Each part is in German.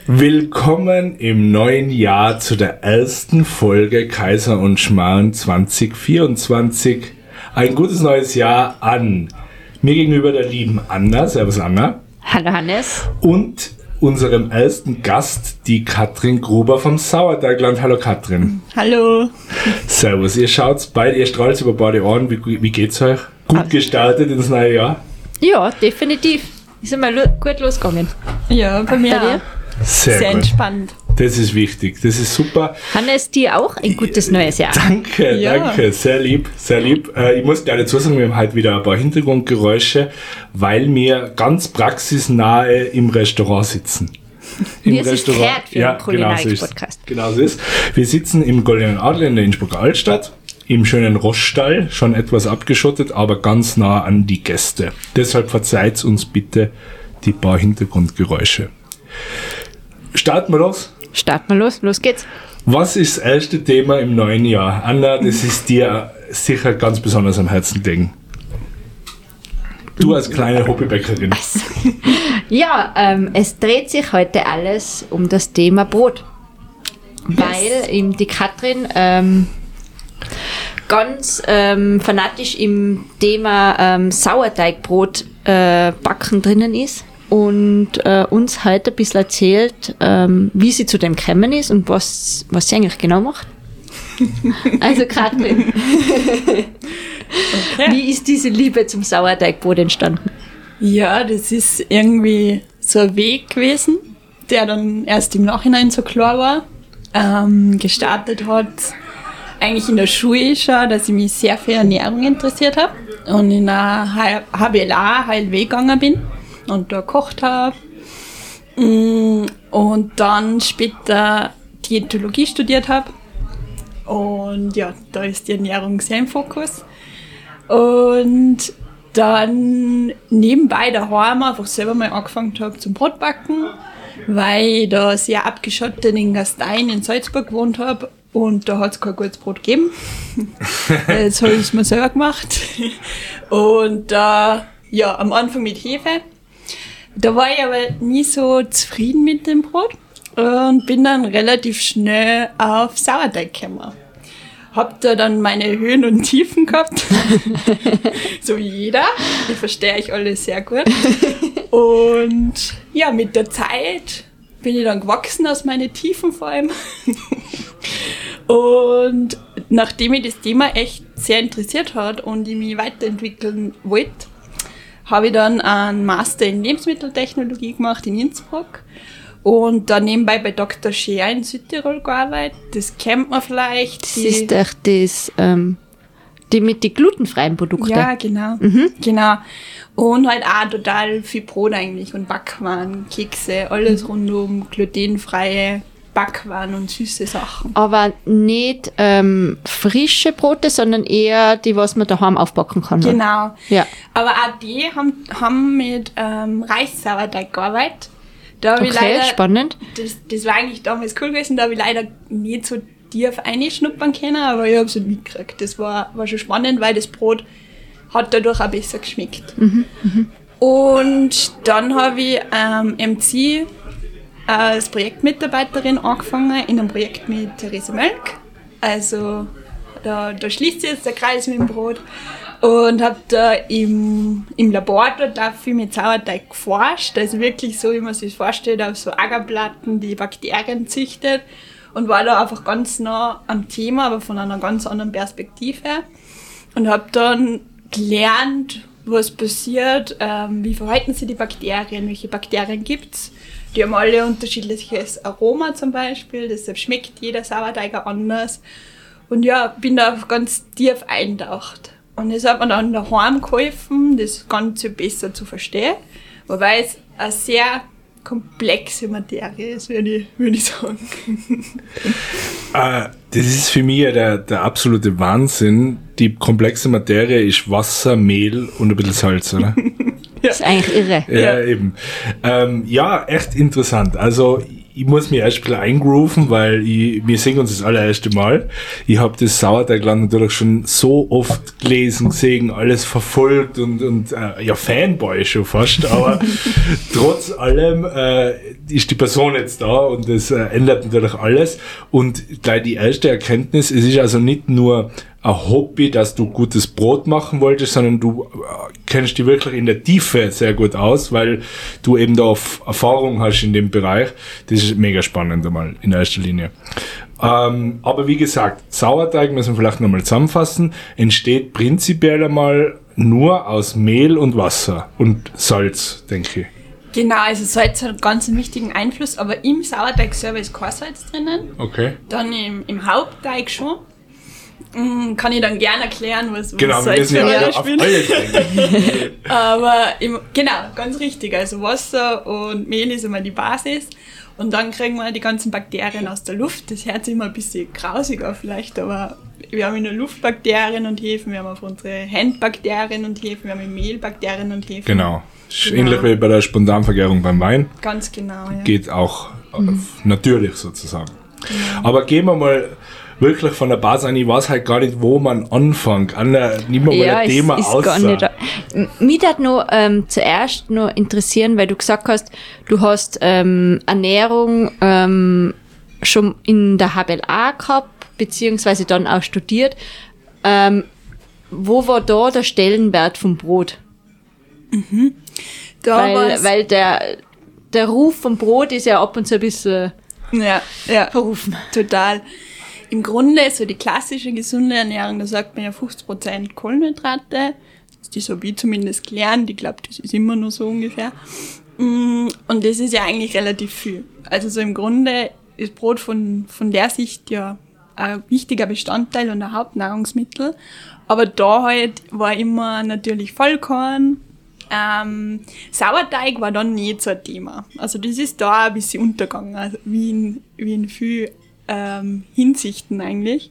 Willkommen im neuen Jahr zu der ersten Folge Kaiser und Schmarrn 2024. Ein gutes neues Jahr an mir gegenüber der lieben Anna. Servus Anna. Hallo Hannes. Und unserem ersten Gast, die Katrin Gruber vom Sauerteigland. Hallo Katrin. Hallo. Servus. Ihr schaut's beide, ihr strahlt über beide Ohren. Wie geht's euch? Gut gestartet ins neue Jahr? Ja, definitiv. Ist einmal gut losgegangen. Ja, bei mir auch. Sehr gut. Entspannt. Das ist wichtig, das ist super. Hannes, dir auch ein gutes neues Jahr. Danke, sehr lieb, sehr lieb. Ich muss gleich dazu sagen, wir haben halt wieder ein paar Hintergrundgeräusche, weil wir ganz praxisnahe im Restaurant sitzen. Wir sind Pferd für den Kulinarik-Podcast. Genau so ist. Wir sitzen im Goldenen Adler in der Innsbrucker Altstadt, im schönen Roststall, schon etwas abgeschottet, aber ganz nah an die Gäste. Deshalb verzeiht uns bitte die paar Hintergrundgeräusche. Starten wir los? Los geht's. Was ist das erste Thema im neuen Jahr? Anna, das ist dir sicher ganz besonders am Herzen gelegen. Du als kleine Hobbybäckerin. Ja, es dreht sich heute alles um das Thema Brot. Weil eben die Katrin ganz fanatisch im Thema Sauerteigbrot backen drinnen ist. Und uns heute ein bisschen erzählt, wie sie zu dem gekommen ist und was sie eigentlich genau macht. Also Katrin, okay. Wie ist diese Liebe zum Sauerteigbrot entstanden? Ja, das ist irgendwie so ein Weg gewesen, der dann erst im Nachhinein so klar war. Gestartet hat eigentlich in der Schule schon, dass ich mich sehr für Ernährung interessiert habe und in einer HBLA, HLW gegangen bin. Und da gekocht habe. Und dann später Diätologie studiert habe. Und ja, da ist die Ernährung sehr im Fokus. Und dann nebenbei daheim einfach selber mal angefangen habe zum Brotbacken, weil ich da sehr abgeschottet in Gastein in Salzburg gewohnt habe. Und da hat es kein gutes Brot gegeben. Jetzt habe ich es mir selber gemacht. Und ja, am Anfang mit Hefe. Da war ich aber nie so zufrieden mit dem Brot und bin dann relativ schnell auf Sauerteig gekommen. Hab da dann meine Höhen und Tiefen gehabt, so wie jeder. Ich verstehe euch alle sehr gut. Und ja, mit der Zeit bin ich dann gewachsen aus meinen Tiefen vor allem. Und nachdem mich das Thema echt sehr interessiert hat und ich mich weiterentwickeln wollte, habe ich dann einen Master in Lebensmitteltechnologie gemacht in Innsbruck und dann nebenbei bei Dr. Scheer in Südtirol gearbeitet. Das kennt man vielleicht. Das ist echt das, die mit den glutenfreien Produkten. Ja, genau. Genau. Und halt auch total viel Brot eigentlich und Backwaren, Kekse, alles rund um glutenfreie Backwaren und süße Sachen. Aber nicht frische Brote, sondern eher die, was man daheim aufbacken kann. Genau. Ja. Aber auch die haben mit Reissauerteig gearbeitet. Da okay, ich leider, spannend. Das war eigentlich damals cool gewesen, da habe ich leider nicht so tief reinschnuppern können, aber ich habe es halt mitgekriegt. Das war schon spannend, weil das Brot hat dadurch auch besser geschmeckt. Und dann habe ich MC als Projektmitarbeiterin angefangen in einem Projekt mit Therese Mölk. Also da schließt sich jetzt der Kreis mit dem Brot. Und habe da im Labor da viel mit Sauerteig geforscht. Also wirklich so, wie man sich das vorstellt, auf so Agerplatten, die Bakterien züchtet. Und war da einfach ganz nah am Thema, aber von einer ganz anderen Perspektive. Und habe dann gelernt, was passiert, wie verhalten sich die Bakterien, welche Bakterien gibt's. Die haben alle unterschiedliches Aroma zum Beispiel, deshalb schmeckt jeder Sauerteig anders. Und ja, bin da ganz tief eintaucht. Und das hat mir dann daheim geholfen, das Ganze besser zu verstehen. Wobei es eine sehr komplexe Materie ist, würde ich sagen. Das ist für mich ja der absolute Wahnsinn. Die komplexe Materie ist Wasser, Mehl und ein bisschen Salz, oder? Das ist eigentlich irre. Ja, eben. Ja, echt interessant. Also ich muss mich erst ein bisschen eingrooven, weil wir sehen uns das allererste Mal. Ich habe das Sauerteigland natürlich schon so oft gelesen, gesehen, alles verfolgt und Fanboy schon fast, aber trotz allem ist die Person jetzt da und das ändert natürlich alles. Und gleich die erste Erkenntnis, es ist also nicht nur ein Hobby, dass du gutes Brot machen wolltest, sondern du kennst dich wirklich in der Tiefe sehr gut aus, weil du eben da Erfahrung hast in dem Bereich. Das ist mega spannend einmal in erster Linie. Aber wie gesagt, Sauerteig, müssen wir vielleicht nochmal zusammenfassen, entsteht prinzipiell einmal nur aus Mehl und Wasser und Salz, denke ich. Genau, also Salz hat ganz einen wichtigen Einfluss, aber im Sauerteig selber ist kein Salz drinnen. Okay. Dann im Hauptteig schon. Kann ich dann gerne erklären, was genau, Salz für eine spielt. Aber genau, ganz richtig. Also Wasser und Mehl ist immer die Basis. Und dann kriegen wir die ganzen Bakterien aus der Luft. Das hört sich immer ein bisschen grausiger vielleicht, aber wir haben in der Luft Bakterien und Hefen, wir haben auf unsere Handbakterien und Hefen, wir haben im Mehl Bakterien und Hefen. Genau. Ähnlich wie bei der Spontanvergärung beim Wein. Ganz genau, ja. Geht auch natürlich sozusagen. Genau. Aber gehen wir mal wirklich von der Basis an. Ich weiß halt gar nicht, wo man anfängt. Anna, nimm mal ein Thema aus. Mich hat noch zuerst noch interessieren, weil du gesagt hast, du hast Ernährung schon in der HBLA gehabt, beziehungsweise dann auch studiert. Wo war da der Stellenwert vom Brot? Weil der Ruf vom Brot ist ja ab und zu ein bisschen verrufen. Total. Im Grunde so die klassische gesunde Ernährung, da sagt man ja 50% Kohlenhydrate. Das habe ich zumindest gelernt. Ich glaube, das ist immer nur so ungefähr. Und das ist ja eigentlich relativ viel. Also so im Grunde ist Brot von der Sicht ja ein wichtiger Bestandteil und ein Hauptnahrungsmittel. Aber da halt war immer natürlich Vollkorn. Sauerteig war dann nicht so ein Thema. Also das ist da ein bisschen untergegangen, also wie in viel Hinsichten eigentlich.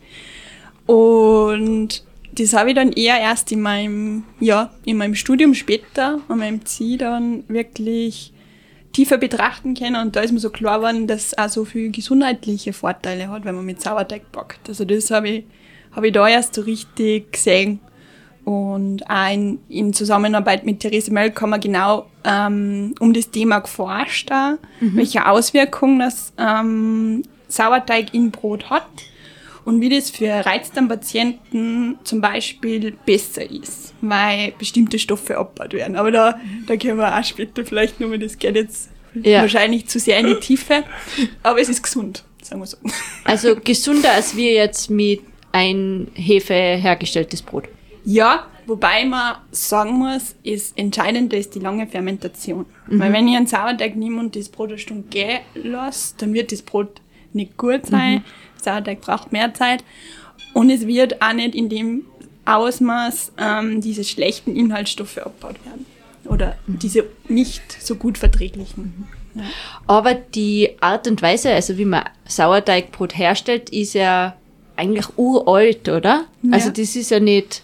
Und das habe ich dann eher erst in meinem Studium später, an meinem Ziel dann wirklich tiefer betrachten können. Und da ist mir so klar geworden, dass es auch so viele gesundheitliche Vorteile hat, wenn man mit Sauerteig backt. Also das habe ich da erst so richtig gesehen. Und auch in Zusammenarbeit mit Therese Mölk haben wir genau um das Thema geforscht, welche Auswirkungen das Sauerteig in Brot hat und wie das für Reizdarmpatienten zum Beispiel besser ist, weil bestimmte Stoffe abgebaut werden. Aber da können wir auch später vielleicht nochmal, das geht jetzt wahrscheinlich zu sehr in die Tiefe, aber es ist gesund, sagen wir so. Also gesünder als wir jetzt mit ein Hefe hergestelltes Brot. Ja, wobei man sagen muss, das Entscheidende ist die lange Fermentation. Weil wenn ich einen Sauerteig nehme und das Brot eine Stunde gehen lasse, dann wird das Brot nicht gut sein. Sauerteig braucht mehr Zeit. Und es wird auch nicht in dem Ausmaß diese schlechten Inhaltsstoffe abgebaut werden. Oder diese nicht so gut verträglichen. Ja. Aber die Art und Weise, also wie man Sauerteigbrot herstellt, ist ja eigentlich uralt, oder? Ja. Also das ist ja nicht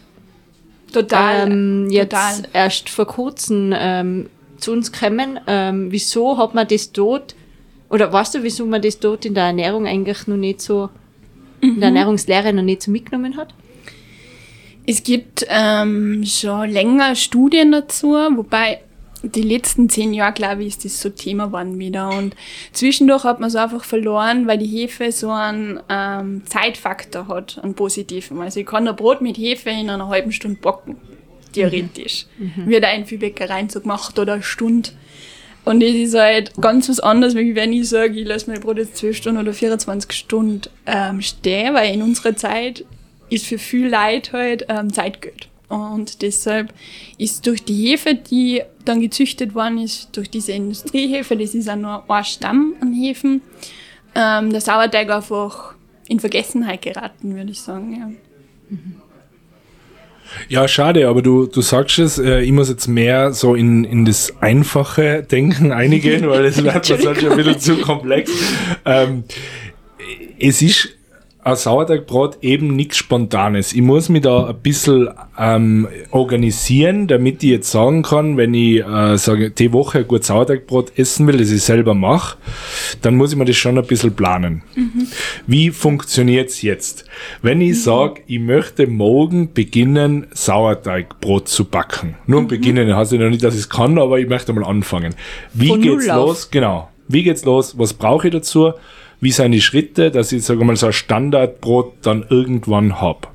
jetzt erst vor kurzem zu uns gekommen. Wieso hat man das dort, oder weißt du, wieso man das dort in der Ernährung eigentlich noch nicht so, in der Ernährungslehre noch nicht so mitgenommen hat? Es gibt schon länger Studien dazu, wobei die letzten 10 Jahre, glaube ich, ist das so Thema geworden wieder. Und zwischendurch hat man es einfach verloren, weil die Hefe so einen Zeitfaktor hat, einen positiven. Also ich kann ein Brot mit Hefe in einer halben Stunde backen, theoretisch. Wird auch in vielen Bäckereien so gemacht oder eine Stunde. Und das ist halt ganz was anderes, wie wenn ich sage, ich lasse mein Brot jetzt 12 Stunden oder 24 Stunden stehen, weil in unserer Zeit ist für viele Leute halt Zeitgeld. Und deshalb ist durch die Hefe, die dann gezüchtet worden ist, durch diese Industriehefe, das ist auch nur ein Stamm an Hefen, der Sauerteig einfach in Vergessenheit geraten, würde ich sagen. Ja. Ja, schade, aber du sagst es, ich muss jetzt mehr so in das einfache Denken einigen, weil das wird mir sonst ein bisschen zu komplex. Es ist ein Sauerteigbrot eben nichts Spontanes. Ich muss mich da ein bisschen organisieren, damit ich jetzt sagen kann, wenn ich sage, die Woche ein gutes Sauerteigbrot essen will, das ich selber mache, dann muss ich mir das schon ein bisschen planen. Wie funktioniert's jetzt? Wenn ich sage, ich möchte morgen beginnen, Sauerteigbrot zu backen. Nur beginnen, heißt ja noch nicht, dass ich es kann, aber ich möchte mal anfangen. Wie Von geht's Null auf. los? Genau. Wie geht's los? Was brauche ich dazu? Wie sind die Schritte, dass ich, sage mal, so ein Standardbrot dann irgendwann hab?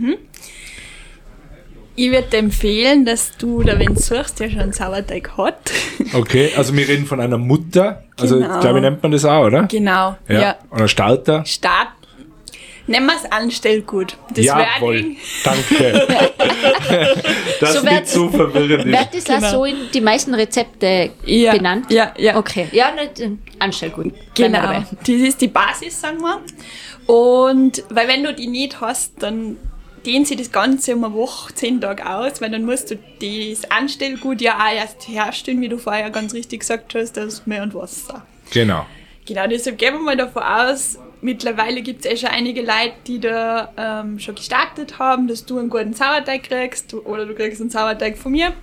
Ich würde empfehlen, dass du, da wenn du suchst, ja schon einen Sauerteig hat. Okay, also wir reden von einer Mutter. Also, Genau. glaube ich, nennt man das auch, oder? Genau, ja. Oder Starter. Start. Nennen wir es Anstellgut. Das Jawohl, Wording. danke. Das So nicht wird's- so verwirrend Wird ist. das auch Genau. so in die meisten Rezepte Ja, benannt? ja, ja. Okay. Ja, nicht Anstellgut. Bleiben wir Genau. dabei. Das ist die Basis, sagen wir. Und weil wenn du die nicht hast, dann dehnt sich das Ganze um eine Woche, 10 Tage aus, weil dann musst du das Anstellgut ja auch erst herstellen, wie du vorher ganz richtig gesagt hast, aus Mehl und Wasser. Genau. Genau, deshalb gehen wir mal davon aus, mittlerweile gibt es schon einige Leute, die da schon gestartet haben, dass du einen guten Sauerteig kriegst oder du kriegst einen Sauerteig von mir.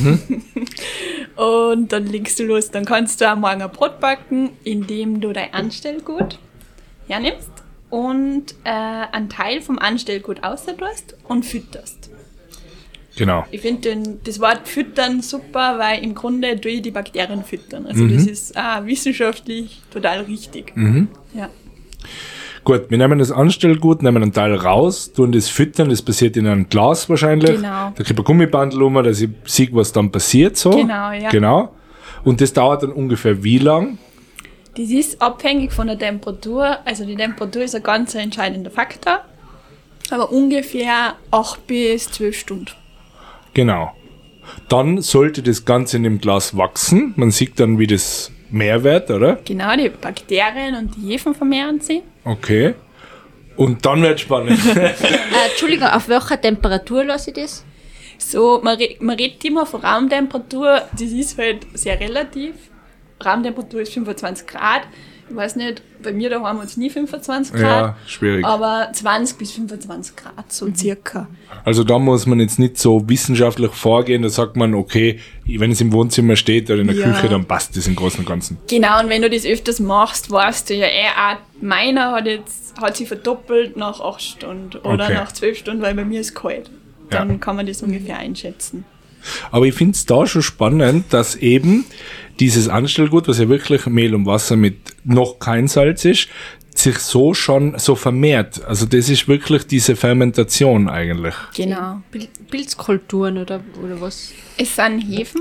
Und dann legst du los. Dann kannst du auch morgen ein Brot backen, indem du dein Anstellgut hernimmst und einen Teil vom Anstellgut außerdurst und fütterst. Genau. Ich finde das Wort füttern super, weil im Grunde tue ich die Bakterien füttern. Also das ist wissenschaftlich total richtig. Ja. Gut, wir nehmen das Anstellgut, nehmen einen Teil raus, tun das füttern, das passiert in einem Glas wahrscheinlich. Genau. Da kriegt man Gummibandel um, dass ich sehe, was dann passiert. So. Genau, ja. Genau. Und das dauert dann ungefähr wie lang? Das ist abhängig von der Temperatur. Also die Temperatur ist ein ganz entscheidender Faktor. Aber ungefähr 8 bis 12 Stunden. Genau. Dann sollte das Ganze in dem Glas wachsen. Man sieht dann, wie das mehr wird, oder? Genau, die Bakterien und die Hefen vermehren sich. Okay. Und dann wird spannend. Entschuldigung, auf welcher Temperatur lasse ich das? So, man redet immer von Raumtemperatur. Das ist halt sehr relativ. Raumtemperatur ist 25 Grad. Ich weiß nicht, bei mir daheim hat es nie 25 Grad. Ja, schwierig. Aber 20 bis 25 Grad, so circa. Also da muss man jetzt nicht so wissenschaftlich vorgehen, da sagt man, okay, wenn es im Wohnzimmer steht oder in der Ja. Küche, dann passt das im Großen und Ganzen. Genau, und wenn du das öfters machst, weißt du ja auch, meiner hat sich verdoppelt nach 8 Stunden oder Okay. nach 12 Stunden, weil bei mir ist kalt. Dann Ja. kann man das ungefähr einschätzen. Aber ich finde es da schon spannend, dass eben dieses Anstellgut, was ja wirklich Mehl und Wasser mit noch kein Salz ist, sich so schon so vermehrt. Also das ist wirklich diese Fermentation eigentlich. Genau. Pilzkulturen oder was? Es sind Hefen,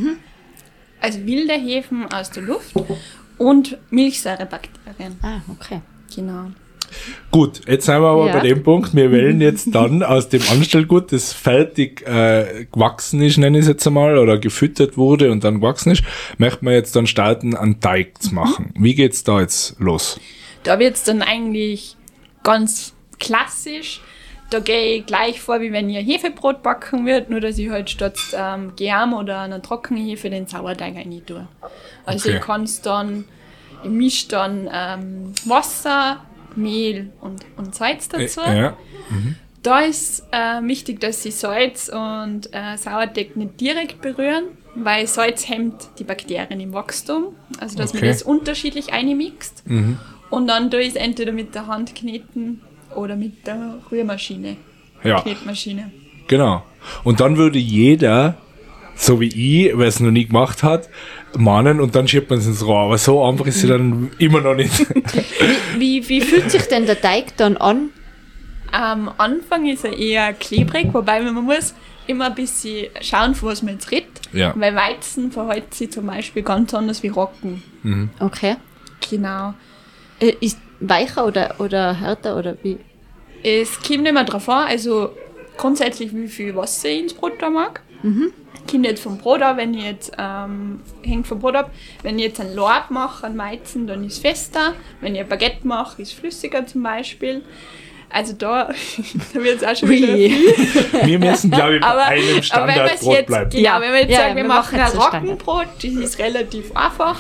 also wilde Hefen aus der Luft und Milchsäurebakterien. Ah, okay. Genau. Gut, jetzt sind wir aber Ja. bei dem Punkt, wir wählen jetzt dann aus dem Anstellgut, das fertig gewachsen ist, nenne ich es jetzt einmal, oder gefüttert wurde und dann gewachsen ist, möchten wir jetzt dann starten, einen Teig zu machen. Wie geht's da jetzt los? Da wird es dann eigentlich ganz klassisch. Da gehe ich gleich vor, wie wenn ich ein Hefebrot backen würde, nur dass ich halt statt Germ oder einer trockenen Hefe den Sauerteig rein tue. Also Okay. ich mische dann Wasser, Mehl und Salz dazu. Ja. Da ist wichtig, dass sie Salz und Sauerteig nicht direkt berühren, weil Salz hemmt die Bakterien im Wachstum. Also dass man Okay. das unterschiedlich einmixt. Und dann tue ich es entweder mit der Hand kneten oder mit der Rührmaschine. Ja. Knetmaschine. Genau. Und dann würde jeder, so wie ich, wer es noch nie gemacht hat, mahnen und dann schiebt man es ins Rohr. Aber so einfach ist sie dann immer noch nicht. Wie fühlt sich denn der Teig dann an? Am Anfang ist er eher klebrig, wobei man muss immer ein bisschen schauen, von was man jetzt redet. Ja. Weil Weizen verhält sich zum Beispiel ganz anders wie Roggen. Okay. Genau. Ist weicher oder härter oder wie? Es kommt immer drauf an, also grundsätzlich wie viel Wasser ich ins Brot da mag. Kommt jetzt vom Brot ab, wenn ich jetzt, hängt vom Brot ab, wenn ich jetzt ein Lorb mache, ein Weizen, dann ist es fester. Wenn ich ein Baguette mache, ist es flüssiger zum Beispiel. Also da wird es auch schon wieder Ui. viel. Wir müssen, glaube ich, bei Aber, einem aber wenn wir Standardbrot jetzt, bleiben. genau, Ja. wenn wir jetzt Ja, sagen, wir wir machen machen ein jetzt ein Standard. Roggenbrot, das ist relativ einfach.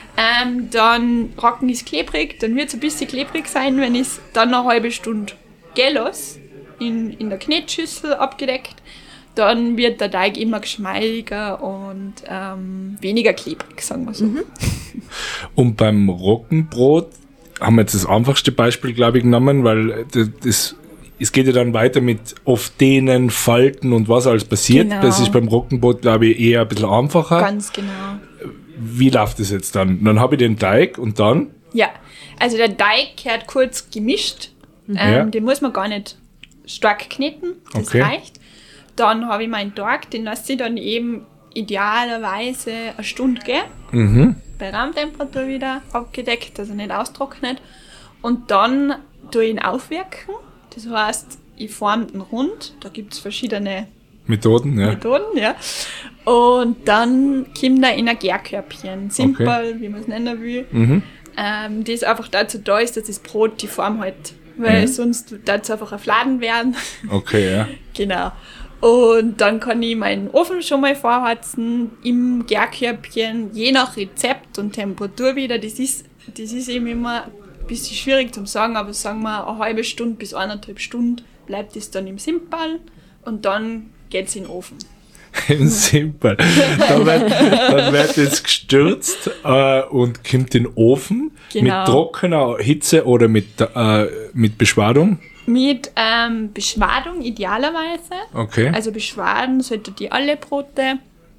Dann Roggen ist klebrig, dann wird es ein bisschen klebrig sein, wenn ich es dann eine halbe Stunde gehen lasse, in der Knetschüssel abgedeckt. Dann wird der Teig immer geschmeidiger und weniger klebrig, sagen wir so. Und beim Roggenbrot haben wir jetzt das einfachste Beispiel, glaube ich, genommen, weil es geht ja dann weiter mit oft Dehnen, Falten und was alles passiert. Genau. Das ist beim Roggenbrot, glaube ich, eher ein bisschen einfacher. Ganz genau. Wie läuft das jetzt dann? Dann habe ich den Teig und dann? Ja, also der Teig gehört kurz gemischt. Ja. Den muss man gar nicht stark kneten, das Okay. reicht. Dann habe ich meinen Teig, den lasse ich dann eben idealerweise eine Stunde gehen. Bei Raumtemperatur wieder abgedeckt, also nicht austrocknet. Und dann tue ich ihn aufwirken. Das heißt, ich forme ihn rund. Da gibt es verschiedene Methoden, ja. ja. Und dann kommt er in ein Gärkörbchen. Simpel, wie man es nennen will. Das einfach dazu da ist, dass das Brot die Form hat. Weil sonst darf es einfach ein Fladen werden. Okay, ja. Genau. Und dann kann ich meinen Ofen schon mal vorheizen im Gärkörbchen, je nach Rezept und Temperatur wieder. Das ist eben immer ein bisschen schwierig zu sagen, aber sagen wir eine halbe Stunde bis 1,5 Stunden bleibt es dann im Simpal und dann geht es in den Ofen. Simpel. Dann wird es gestürzt und kommt in den Ofen Genau. mit trockener Hitze oder mit Beschwadung. Mit Beschwadung idealerweise. Okay. Also beschwaden sollte die alle Brote.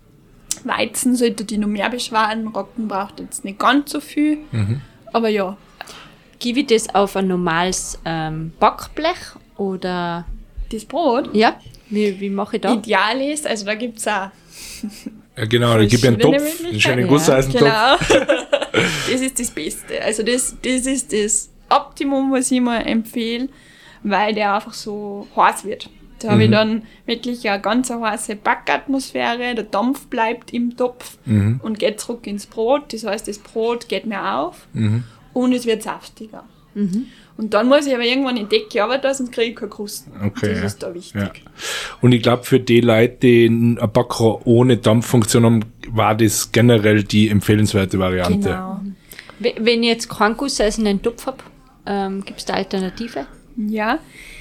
Weizen sollte die noch mehr beschwaden. Roggen braucht jetzt nicht ganz so viel. Aber ja. Gebe ich das auf ein normales Backblech oder Das Brot ja? Wie mache ich da? ideal ist, also da gibt es auch Ja, genau, da gib ich einen verschiedene Topf, einen Möglichkeiten. schönen Gusseisentopf. Genau. Das ist das Beste. Also das ist das Optimum, was ich mal empfehle, weil der einfach so heiß wird. Da habe ich dann wirklich eine ganz heiße Backatmosphäre, der Dampf bleibt im Topf und geht zurück ins Brot. Das heißt, das Brot geht mehr auf und es wird saftiger. Und dann muss ich aber irgendwann in die Decke arbeiten, sonst kriege ich keine Krusten. Okay, Das ja. ist da wichtig. Ja. Und ich glaube, für die Leute, die ein Backrohr ohne Dampffunktion haben, war das generell die empfehlenswerte Variante. Genau. Wenn ich jetzt keinen Gusseisen in den Topf habe, gibt es da Alternative? Ja,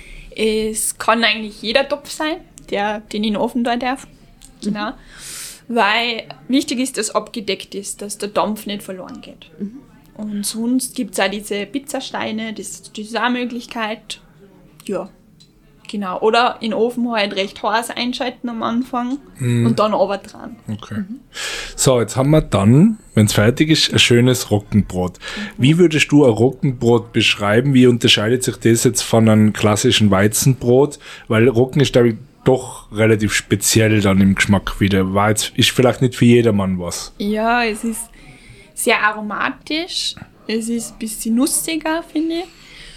es kann eigentlich jeder Topf sein, den ich in den Ofen tun darf. Genau. Weil wichtig ist, dass abgedeckt ist, dass der Dampf nicht verloren geht. Und sonst gibt es auch diese Pizzasteine, das ist auch eine Möglichkeit. Ja, genau. Oder in den Ofen halt recht heiß einschalten am Anfang und dann runter dran. Okay. So, jetzt haben wir dann, wenn es fertig ist, ein schönes Roggenbrot. Wie würdest du ein Roggenbrot beschreiben? Wie unterscheidet sich das jetzt von einem klassischen Weizenbrot? Weil Roggen ist, glaube ich, doch relativ speziell dann im Geschmack wieder. Ist vielleicht nicht für jedermann was. Ja, es ist sehr aromatisch, es ist ein bisschen nussiger, finde ich.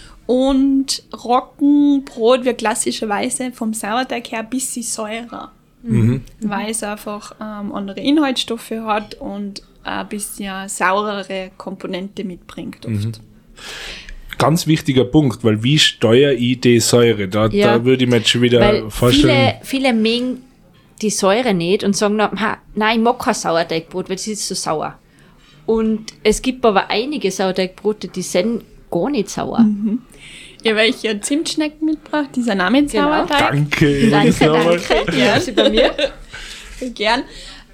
Und Roggenbrot wird klassischerweise vom Sauerteig her ein bisschen säurer, weil es einfach andere Inhaltsstoffe hat und ein bisschen saurere Komponente mitbringt oft. Ganz wichtiger Punkt, weil wie steuere ich die Säure? Da würde ich mir jetzt schon wieder Weil vorstellen. viele mengen die Säure nicht und sagen dann, nein, ich mag kein Sauerteigbrot, weil es ist so sauer. Und es gibt aber einige Sauerteigbrote, die sind gar nicht sauer. Ja, weil ich ja Zimtschnecken mitgebracht, die sind auch mit Sauerteig. Danke. Danke. Ja, sie bei mir. Gern.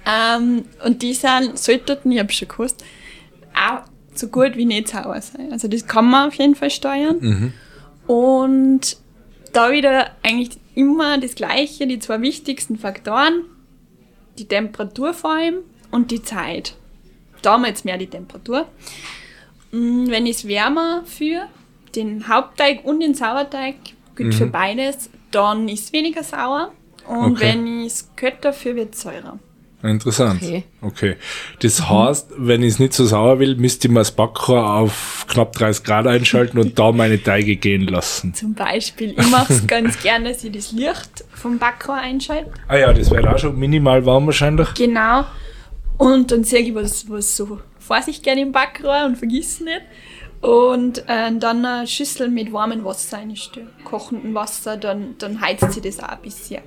Und die sollten, ich habe schon gewusst, auch so gut wie nicht sauer sein. Also das kann man auf jeden Fall steuern. Und da wieder eigentlich immer das Gleiche, die zwei wichtigsten Faktoren, die Temperatur vor allem und die Zeit. Da haben wir jetzt mehr die Temperatur. Wenn ich es wärmer führe, den Hauptteig und den Sauerteig, gilt für beides, dann ist es weniger sauer. Und Okay. wenn ich es kälter führe, wird es säurer. Interessant. Okay. Okay. Das heißt, wenn ich es nicht so sauer will, müsste ich mir das Backrohr auf knapp 30 Grad einschalten und da meine Teige gehen lassen. Zum Beispiel, ich mache es ganz gerne, dass ich das Licht vom Backrohr einschalte. Ah ja, das wäre auch schon minimal warm wahrscheinlich. Genau. Und dann sehe ich was so vor sich gerne im Backrohr und vergiss nicht. Und dann eine Schüssel mit warmem Wasser einstellen. Kochendem Wasser, dann heizt sie das auch ein bisschen auf.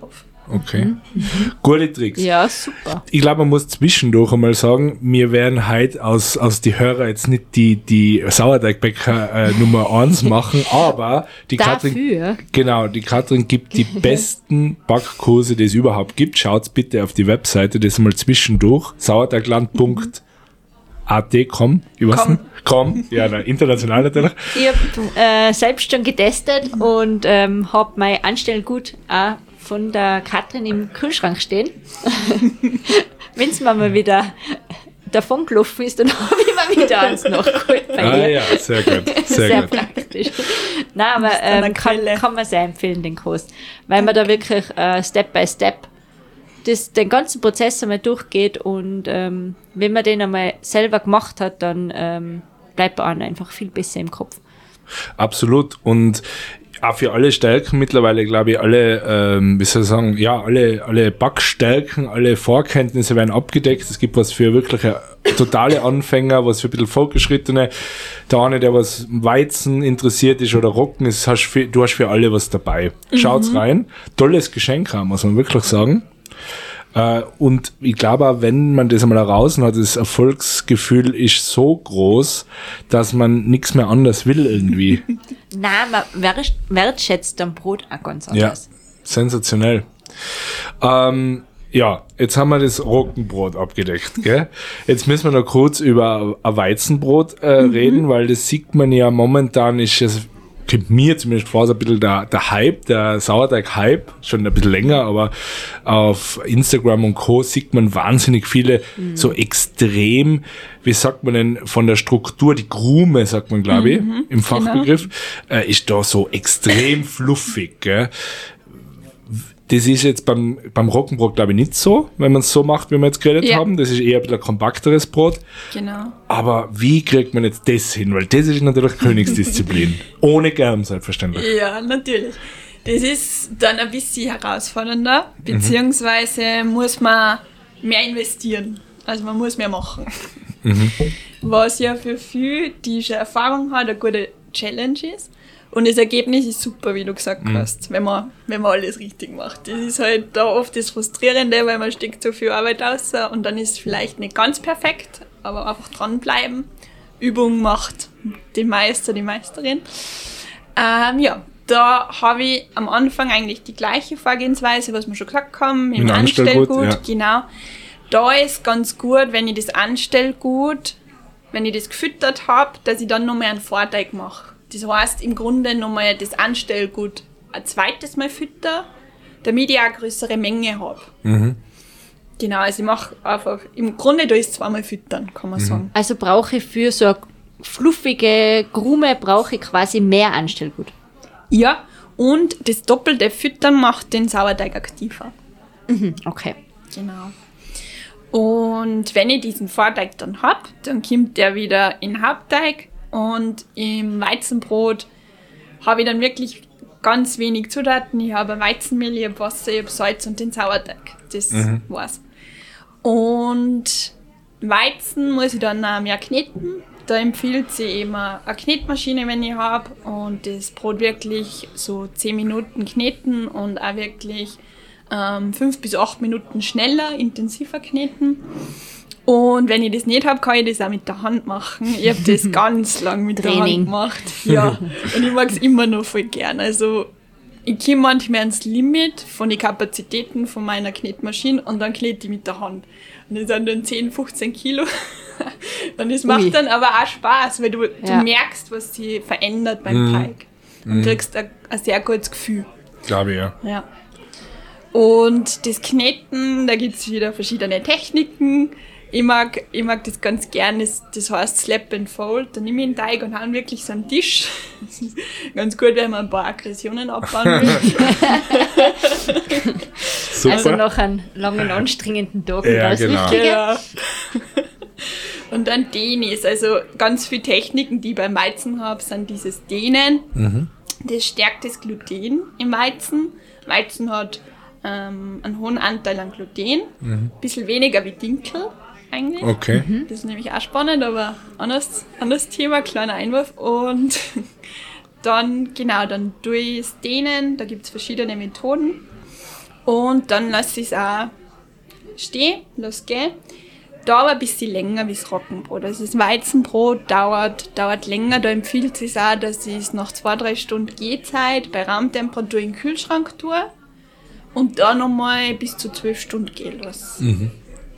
Okay. Gute Tricks. Ja, super. Ich glaube, man muss zwischendurch einmal sagen, wir werden heute aus die Hörer jetzt nicht die Sauerteigbäcker Nummer 1 machen, aber die Dafür. die Katrin gibt die besten Backkurse, die es überhaupt gibt. Schaut's bitte auf die Webseite, das mal zwischendurch. sauerteigland.at, ich weiß nicht. Ja, international natürlich. Ich habe selbst schon getestet und habe mein Anstellgut auch von der Katrin im Kühlschrank stehen. Wenn es mir mal wieder davon gelaufen ist, dann habe ich mir wieder eins nachgeholt bei ihr. Ja, sehr gut. Sehr praktisch. Nein, aber kann man sehr empfehlen, den Kurs. Weil man da wirklich Step by Step den ganzen Prozess einmal durchgeht und wenn man den einmal selber gemacht hat, dann bleibt man einfach viel besser im Kopf. Absolut. Und auch für alle Stärken mittlerweile, glaube ich, alle, alle Backstärken, alle Vorkenntnisse werden abgedeckt. Es gibt was für wirkliche totale Anfänger, was für ein bisschen Fortgeschrittene. Der eine, der was Weizen interessiert ist oder Roggen, du hast für alle was dabei. Schaut's rein. Tolles Geschenk haben, muss man wirklich sagen. Und ich glaube auch, wenn man das einmal heraus hat, das Erfolgsgefühl ist so groß, dass man nichts mehr anders will irgendwie. Nein, man wertschätzt dann Brot auch ganz anders. Ja, sensationell. Jetzt haben wir das Roggenbrot abgedeckt, gell? Jetzt müssen wir noch kurz über ein Weizenbrot reden, weil das sieht man ja momentan, ist es kommt mir zumindest vor, so ein bisschen der Hype, der Sauerteig-Hype, schon ein bisschen länger, aber auf Instagram und Co. sieht man wahnsinnig viele so extrem, wie sagt man denn, von der Struktur, die Krume, sagt man, glaube ich, im Fachbegriff, ist da so extrem fluffig, gell? Das ist jetzt beim Roggenbrot, glaube ich, nicht so, wenn man es so macht, wie wir jetzt geredet haben. Das ist eher ein bisschen ein kompakteres Brot. Genau. Aber wie kriegt man jetzt das hin? Weil das ist natürlich Königsdisziplin. Ohne Germ, selbstverständlich. Ja, natürlich. Das ist dann ein bisschen herausfordernder, beziehungsweise muss man mehr investieren. Also man muss mehr machen. Was ja für viele, die schon Erfahrung haben, eine gute Challenge ist. Und das Ergebnis ist super, wie du gesagt hast, wenn man alles richtig macht. Das ist halt da oft das Frustrierende, weil man steckt so viel Arbeit raus und dann ist es vielleicht nicht ganz perfekt, aber einfach dranbleiben. Übung macht den Meister, die Meisterin. Da habe ich am Anfang eigentlich die gleiche Vorgehensweise, was wir schon gesagt haben, im Anstellgut. Genau. Da ist ganz gut, wenn ich das Anstellgut, wenn ich das gefüttert habe, dass ich dann nochmal einen Vorteig mache. Das heißt, im Grunde nochmal das Anstellgut ein zweites Mal fütter, damit ich auch eine größere Menge habe. Genau, also ich mache einfach, im Grunde da ist zweimal füttern, kann man sagen. Also brauche ich für so eine fluffige Krume brauche ich quasi mehr Anstellgut. Ja, und das doppelte Füttern macht den Sauerteig aktiver. Okay. Genau. Und wenn ich diesen Vorteig dann habe, dann kommt der wieder in Hauptteig. Und im Weizenbrot habe ich dann wirklich ganz wenig Zutaten. Ich habe Weizenmehl, ich habe Wasser, ich habe Salz und den Sauerteig. Das war's. Und Weizen muss ich dann auch mehr kneten. Da empfiehlt sich eben eine Knetmaschine, wenn ich habe. Und das Brot wirklich so 10 Minuten kneten und auch wirklich 5 bis 8 Minuten schneller, intensiver kneten. Und wenn ich das nicht habe, kann ich das auch mit der Hand machen. Ich habe das ganz lang mit der Hand gemacht. Ja, und ich mag es immer noch voll gern. Also ich komme manchmal ans Limit von den Kapazitäten von meiner Knetmaschine und dann knete ich mit der Hand. Und das sind dann 10, 15 Kilo. Und das macht dann aber auch Spaß, weil du merkst, was sich verändert beim Teig. Und kriegst ein sehr gutes Gefühl. Glaube ich, ja. Und das Kneten, da gibt es wieder verschiedene Techniken. Ich mag das ganz gern, das heißt Slap and Fold. Da nehme ich einen Teig und haue wirklich so einen Tisch. Das ist ganz gut, wenn man ein paar Aggressionen abbauen will. Super. Also nach einem langen, anstrengenden Tag. Ja, genau. Ja. Und dann Denis, also ganz viele Techniken, die ich beim Weizen habe, sind dieses Dehnen. Das stärkt das Gluten im Weizen. Weizen hat einen hohen Anteil an Gluten, ein bisschen weniger wie Dinkel eigentlich. Okay. Das ist nämlich auch spannend, aber anderes Thema, kleiner Einwurf. Und dann tue ich es dehnen, da gibt es verschiedene Methoden. Und dann lasse ich es auch stehen, lass gehen. Dauert ein bisschen länger wie das Roggenbrot. Also das Weizenbrot dauert länger. Da empfiehlt es sich auch, dass ich es nach 2-3 Stunden Gehzeit bei Raumtemperatur in den Kühlschrank tue und dann nochmal bis zu 12 Stunden gehen lasse. Mhm.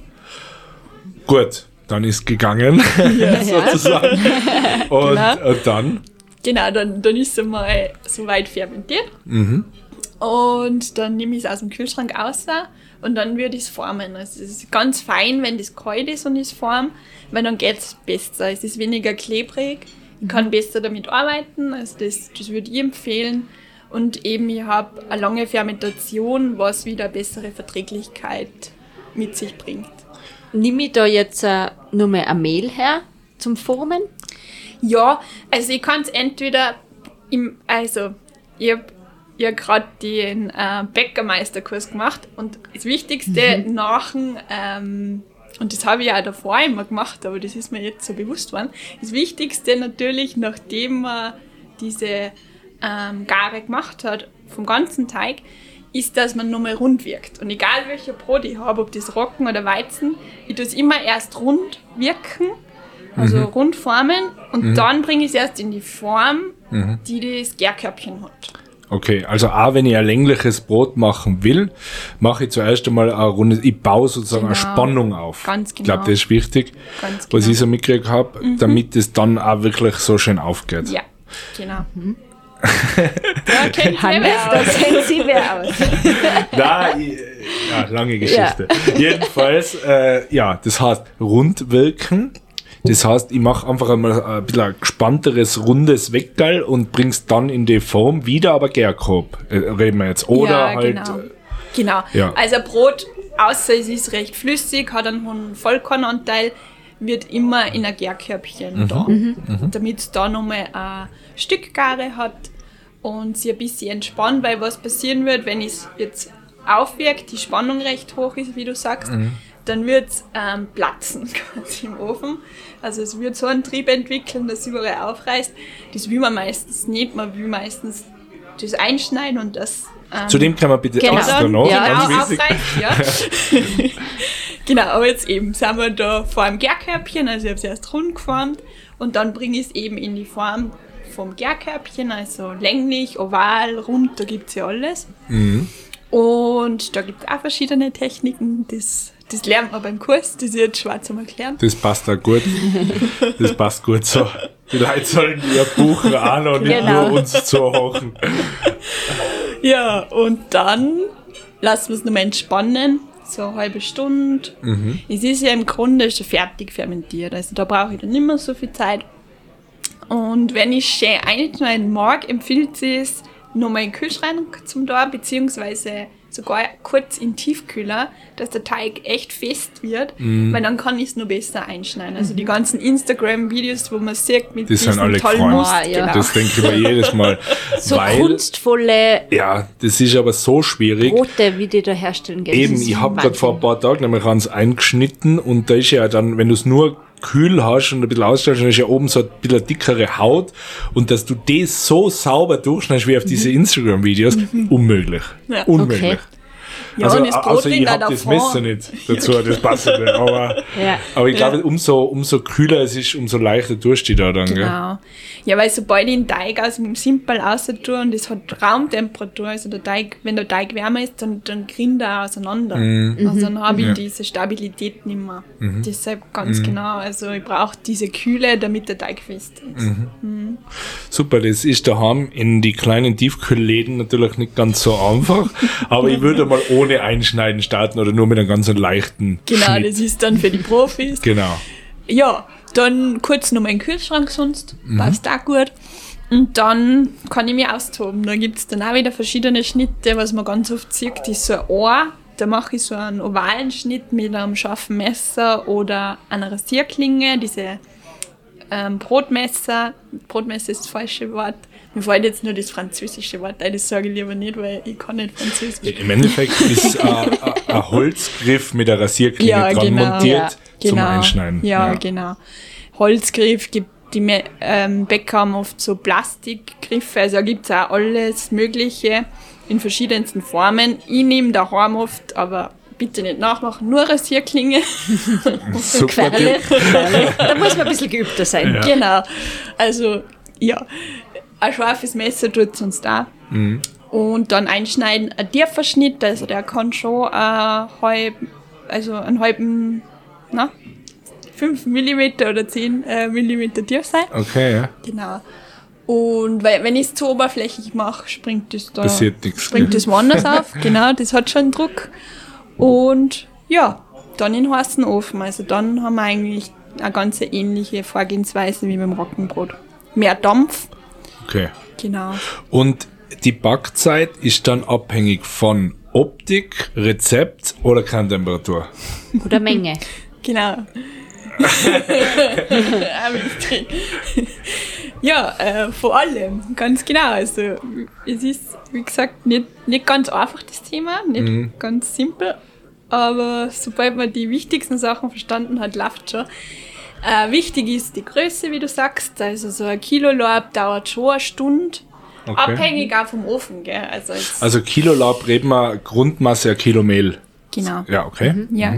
Gut, dann ist gegangen, sozusagen. Und dann? Genau, dann ist es mal so weit fermentiert. Mhm. Und dann nehme ich es aus dem Kühlschrank raus und dann würde ich es formen. Also es ist ganz fein, wenn das kalt ist und ich es forme, weil dann geht es besser. Es ist weniger klebrig, ich kann besser damit arbeiten, also das würde ich empfehlen. Und eben, ich habe eine lange Fermentation, was wieder eine bessere Verträglichkeit mit sich bringt. Nehme ich da jetzt nur mehr ein Mehl her zum Formen? Ja, also ich kann es entweder ich habe gerade den Bäckermeisterkurs gemacht und das Wichtigste und das habe ich auch davor immer gemacht, aber das ist mir jetzt so bewusst worden, das Wichtigste natürlich, nachdem man diese Gare gemacht hat, vom ganzen Teig, ist, dass man nochmal rund wirkt. Und egal welcher Brot ich habe, ob das Roggen oder Weizen, ich tue es immer erst rund wirken, also rund formen und dann bringe ich es erst in die Form, die das Gärkörbchen hat. Okay, also auch wenn ich ein längliches Brot machen will, mache ich zuerst einmal eine Runde, ich baue sozusagen eine Spannung auf. Ganz genau. Ich glaube, das ist wichtig, Ganz was genau. ich so mitgekriegt habe, damit es dann auch wirklich so schön aufgeht. Ja, genau. Da kennt Hannes, das kennt sie wer aus. Nein, lange Geschichte. Jedenfalls, das heißt rund wirken. Das heißt, ich mache einfach einmal ein bisschen ein gespannteres, rundes Weckerl und bring's dann in die Form wieder, aber Gärkorb, reden wir jetzt. Oder ja, halt... Genau. Ja. Also Brot, außer es ist recht flüssig, hat einen hohen Vollkornanteil, wird immer in ein Gärkörbchen da, damit es da nochmal ein Stück Gare hat und sie ein bisschen entspannt, weil was passieren wird, wenn es jetzt aufwirkt, die Spannung recht hoch ist, wie du sagst, dann wird es platzen quasi im Ofen. Also es wird so einen Trieb entwickeln, dass es überall aufreißt. Das will man meistens nicht, man will meistens das einschneiden und das... Zu dem kann man bitte extra noch. Aufreißt, ja. Genau, aber jetzt eben sind wir da vor einem Gärkörbchen, also ich habe es erst rund geformt und dann bringe ich es eben in die Form vom Gärkörbchen, also länglich, oval, rund, da gibt es ja alles. Und da gibt es auch verschiedene Techniken, das lernt man beim Kurs, das ist jetzt schwer zu erklären. Das passt auch gut. Das passt gut so. Die Leute sollen ihr buchen an und nicht nur uns zuhören. Ja, und dann lassen wir es nochmal entspannen, so eine halbe Stunde. Es ist ja im Grunde schon fertig fermentiert, also da brauche ich dann nicht mehr so viel Zeit. Und wenn ich schön einschneiden mag, empfiehlt es nochmal in den Kühlschrank zum da, beziehungsweise sogar kurz in Tiefkühler, dass der Teig echt fest wird, weil dann kann ich es nur besser einschneiden. Also die ganzen Instagram-Videos, wo man sieht mit das diesen sind alle tollen gefallen. Muster. Ja. Das denke ich mir jedes Mal. So weil, kunstvolle ja, das ist aber so schwierig. Brote, wie die da herstellen. Gell? Eben, Das ist ich habe gerade Wahnsinn. vor ein paar Tagen nämlich eins eingeschnitten und da ist ja dann, wenn du es nur kühl hast und ein bisschen ausstellst, dann ist ja oben so ein bisschen dickere Haut und dass du das so sauber durchschneidest wie auf diese Instagram-Videos, unmöglich. Ja. Unmöglich. Okay. Ja, Also, und das Brot außer ich liegt habe auch das davor. Messer nicht dazu, das passt nicht. Aber ich glaube, umso kühler es ist, umso leichter tust du da dann. Gell? Genau. Ja, weil sobald ich den Teig aus dem Simpel raus tue und es hat Raumtemperatur, also der Teig, wenn der Teig wärmer ist, dann grinnt er auseinander. Also dann habe ich diese Stabilität nicht mehr. Deshalb ganz genau, also ich brauche diese Kühle, damit der Teig fest ist. Super, das ist daheim in die kleinen Tiefkühlläden natürlich nicht ganz so einfach, aber ich würde mal ohne Einschneiden starten oder nur mit einem ganz leichten Genau, Schnitt. das ist dann für die Profis. Genau. Ja, dann kurz nochmal in den Kühlschrank sonst, passt auch gut. Und dann kann ich mich austoben. Da gibt es dann auch wieder verschiedene Schnitte, was man ganz oft sieht, ist so ein Ohr. Da mache ich so einen ovalen Schnitt mit einem scharfen Messer oder einer Rasierklinge, diese Brotmesser. Brotmesser ist das falsche Wort. Mir fällt jetzt nur das französische Wort ein, das sage ich lieber nicht, weil ich kann nicht Französisch. Im Endeffekt ist ein Holzgriff mit einer Rasierklinge dran montiert zum Einschneiden. Ja, genau. Holzgriff gibt die Bäcker haben oft so Plastikgriffe, also da gibt es auch alles Mögliche. in verschiedensten Formen. Ich nehme daheim oft, aber bitte nicht nachmachen, nur Rasierklinge. Super Tipp. Da muss man ein bisschen geübter sein. Ja. Genau. Also, ja, ein scharfes Messer tut es uns da. Und dann einschneiden, ein tiefer Schnitt, also der kann schon einen halben, 5 mm oder 10 mm tief sein. Okay, ja. Genau. Und wenn ich es zu oberflächlich mache, springt das woanders auf. Genau, das hat schon Druck. Und ja, dann in den heißen Ofen. Also dann haben wir eigentlich eine ganz ähnliche Vorgehensweise wie beim Roggenbrot. Mehr Dampf. Okay. Genau. Und die Backzeit ist dann abhängig von Optik, Rezept oder Kerntemperatur? Oder Menge. Genau. Ja, vor allem, ganz genau. Also es ist, wie gesagt, nicht ganz einfach das Thema, nicht ganz simpel, aber sobald man die wichtigsten Sachen verstanden hat, läuft schon. Wichtig ist die Größe, wie du sagst, also so 1 Kilo Laib dauert schon eine Stunde, abhängig auch vom Ofen, gell? Also Kilo Laib reden wir Grundmasse 1 Kilo Mehl. Genau. Ja, okay. Ja.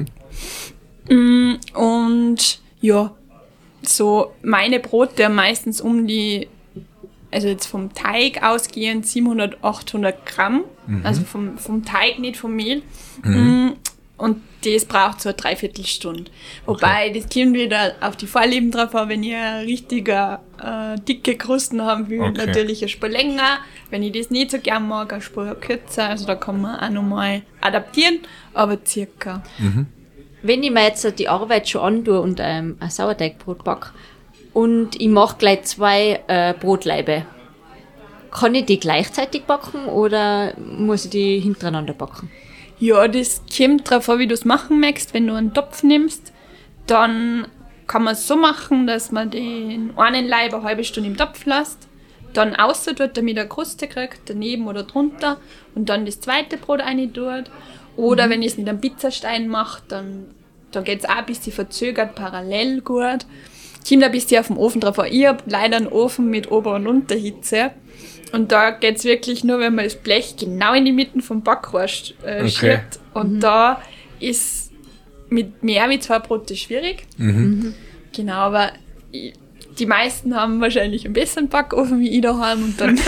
Und ja, so meine Brote haben meistens also jetzt vom Teig ausgehend 700, 800 Gramm, also vom Teig, nicht vom Mehl. Und das braucht so eine Dreiviertelstunde. Wobei, das kommt wieder auf die Vorlieben drauf an, wenn ich eine richtige dicke Krusten haben will, natürlich eine Spur länger. Wenn ich das nicht so gern mag, eine Spur kürzer. Also da kann man auch nochmal adaptieren, aber circa. Wenn ich mir jetzt die Arbeit schon antue und ein Sauerteigbrot backe und ich mache gleich 2 Brotlaibe, kann ich die gleichzeitig backen oder muss ich die hintereinander backen? Ja, das kommt drauf an, wie du es machen möchtest. Wenn du einen Topf nimmst, dann kann man es so machen, dass man den einen Laib eine halbe Stunde im Topf lässt, dann außer tut, damit er eine Kruste kriegt, daneben oder drunter, und dann das zweite Brot rein tut. Oder wenn ich es mit einem Pizzastein mache, dann geht es auch ein bisschen verzögert, parallel gut. Kommt ein bisschen auf den Ofen drauf an. Ich habe leider einen Ofen mit Ober- und Unterhitze. Und da geht es wirklich nur, wenn man das Blech genau in die Mitte vom Backrohr schiebt. Und da ist mit mehr wie 2 Brote schwierig. Genau, aber die meisten haben wahrscheinlich einen besseren Backofen wie ich daheim und dann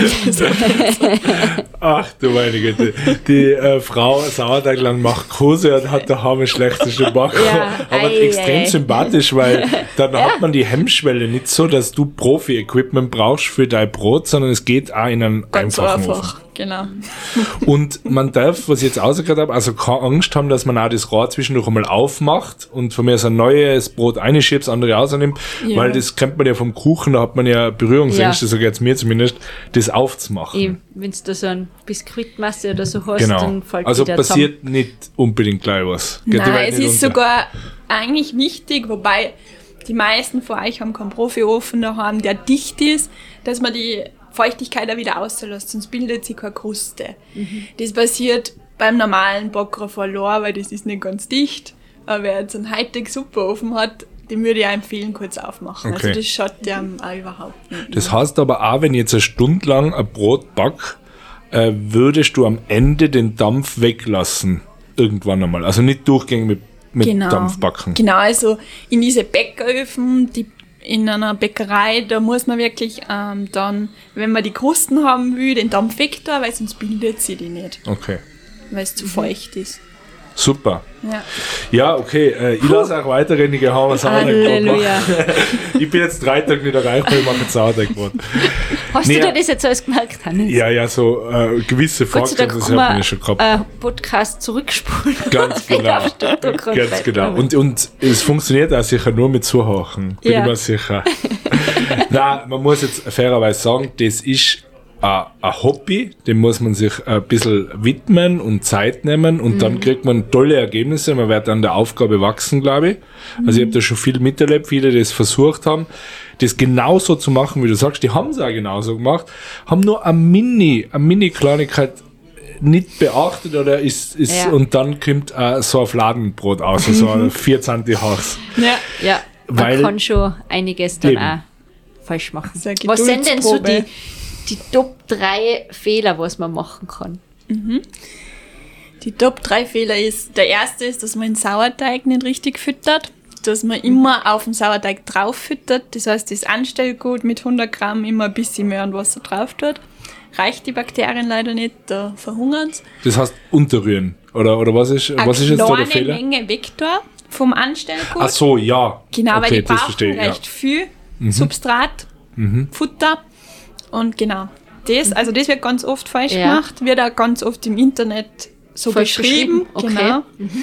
Ach du meine Güte. Die Frau Sauerteigland macht Kurse und hat daheim den schlechtesten Backofen. Ja, Aber extrem sympathisch, weil dann hat man die Hemmschwelle nicht so, dass du Profi-Equipment brauchst für dein Brot, sondern es geht auch in einen ganz einfachen einfach. Ofen. Genau. Und man darf, was ich jetzt rausgehört habe, also keine Angst haben, dass man auch das Rohr zwischendurch einmal aufmacht und von mir so ein neues Brot einschiebt, das andere rausnimmt, weil das kennt man ja vom Kuchen, da hat man ja Berührungsängste, so geht's mir zumindest, das aufzumachen. Wenn du da so ein Biskuitmasse oder so hast, Genau. dann fällt Also wieder passiert nicht unbedingt gleich was. Geht die Nein, Welt es nicht ist unter. sogar eigentlich wichtig, wobei die meisten von euch haben keinen Profiofen daheim, der dicht ist, dass man die Feuchtigkeit auch wieder auslässt, sonst bildet sich keine Kruste. Das passiert beim normalen Backrohr verloren, weil das ist nicht ganz dicht. Aber wer jetzt einen Hightech-Superofen hat, dem würde ich auch empfehlen, kurz aufmachen. Okay. Also das schaut dem auch überhaupt nicht. Das heißt aber auch, wenn ich jetzt 1 Stunde lang ein Brot back, würdest du am Ende den Dampf weglassen. Irgendwann einmal. Also nicht durchgängig mit Dampf backen. Genau, also in diese Bäckeröfen, in einer Bäckerei, da muss man wirklich dann, wenn man die Krusten haben will, den Dampf weg tun, weil sonst bildet sie die nicht, Okay. weil es zu feucht ist. Super. Ja. Ja, okay. Ich lasse auch weiterreden, ich habe ein Sauerteigbrot machen. Halleluja. Ich bin jetzt 3 Tage nicht erreichbar, ich mache ein Sauerteigbrot. Hast Nee, du dir das jetzt alles gemerkt, Hannes? Ja, so gewisse Gott sei Dank Fakten, das kann hat man man ja schon gehabt. Podcast zurückspulen. Ganz genau. Ganz genau. Und es funktioniert auch sicher nur mit Zuhören. Bin Ja. ich mir sicher. Nein, man muss jetzt fairerweise sagen, das ist ein Hobby, dem muss man sich ein bisschen widmen und Zeit nehmen und dann kriegt man tolle Ergebnisse. Man wird an der Aufgabe wachsen, glaube ich. Also ich habe da schon viel miterlebt, viele, die das versucht haben, das genauso zu machen, wie du sagst. Die haben es auch genauso gemacht, haben nur eine Mini-Kleinigkeit nicht beachtet oder ist Ja. und dann kommt so ein Fladenbrot aus, so ein 4 cm Haus. Ja. Man Weil- kann schon einiges dann Eben. auch falsch machen. So eine Was sind denn so die Geduldsprobe. die Top 3 Fehler, was man machen kann. Die Top 3 Fehler ist, der erste ist, dass man den Sauerteig nicht richtig füttert, dass man immer auf den Sauerteig drauf füttert, das heißt, das Anstellgut mit 100 Gramm immer ein bisschen mehr an Wasser drauf tut. Reicht die Bakterien leider nicht, da verhungern sie. Das heißt unterrühren, oder was ist jetzt da der Fehler? Eine Menge Vektor vom Anstellgut. Ach so, ja. Genau, okay, weil die das brauchen verstehe ich, recht viel Substrat, Futter und genau. Also das wird ganz oft falsch gemacht, wird auch ganz oft im Internet so Falsch beschrieben. Okay. Genau.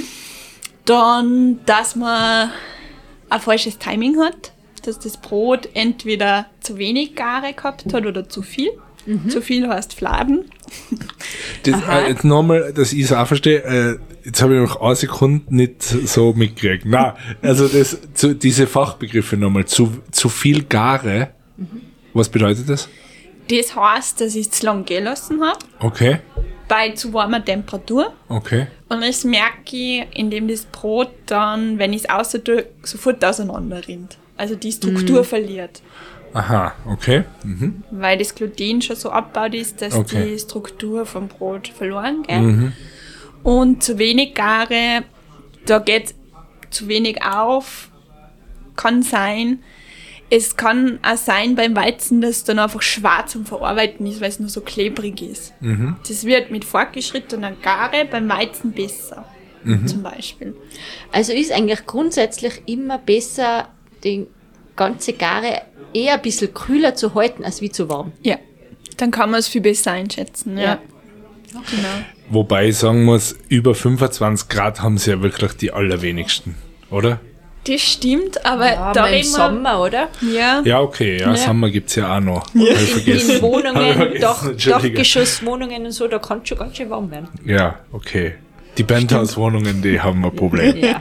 Dann, dass man ein falsches Timing hat, dass das Brot entweder zu wenig Gare gehabt hat oder zu viel. Zu viel heißt Fladen. Das, jetzt nochmal, dass ich es auch verstehe, jetzt habe ich noch eine Sekunde nicht so mitgekriegt. Nein, also diese Fachbegriffe nochmal, zu viel Gare, was bedeutet das? Das heißt, dass ich es zu lang gehen lassen habe, Okay, bei zu warmer Temperatur. okay. Und das merke ich, indem das Brot dann, wenn ich es außer tue, sofort auseinander rinnt. Also die Struktur verliert. Aha, okay. Weil das Gluten schon so abgebaut ist, dass Okay. die Struktur vom Brot verloren geht. Und zu wenig Gare, da geht zu wenig auf, kann sein. Es kann auch sein beim Weizen, dass es dann einfach schwer zum Verarbeiten ist, weil es nur so klebrig ist. Das wird mit fortgeschrittener Gare beim Weizen besser, zum Beispiel. Also ist eigentlich grundsätzlich immer besser, die ganze Gare eher ein bisschen kühler zu halten, als wie zu warm. Ja, dann kann man es viel besser einschätzen. Ja. Genau. Wobei ich sagen muss, über 25 Grad haben sie ja wirklich die allerwenigsten, oder? Das stimmt, aber Ja, da mal im reden wir... Sommer, oder? Ja, Ja, okay, ja, Sommer gibt's ja auch noch. Hab ich vergessen. In Wohnungen, vergessen, Entschuldige. Dachgeschosswohnungen und so, da kann es schon ganz schön warm werden. Ja, okay. Die Penthouse-Wohnungen, die haben ein Problem. Ja.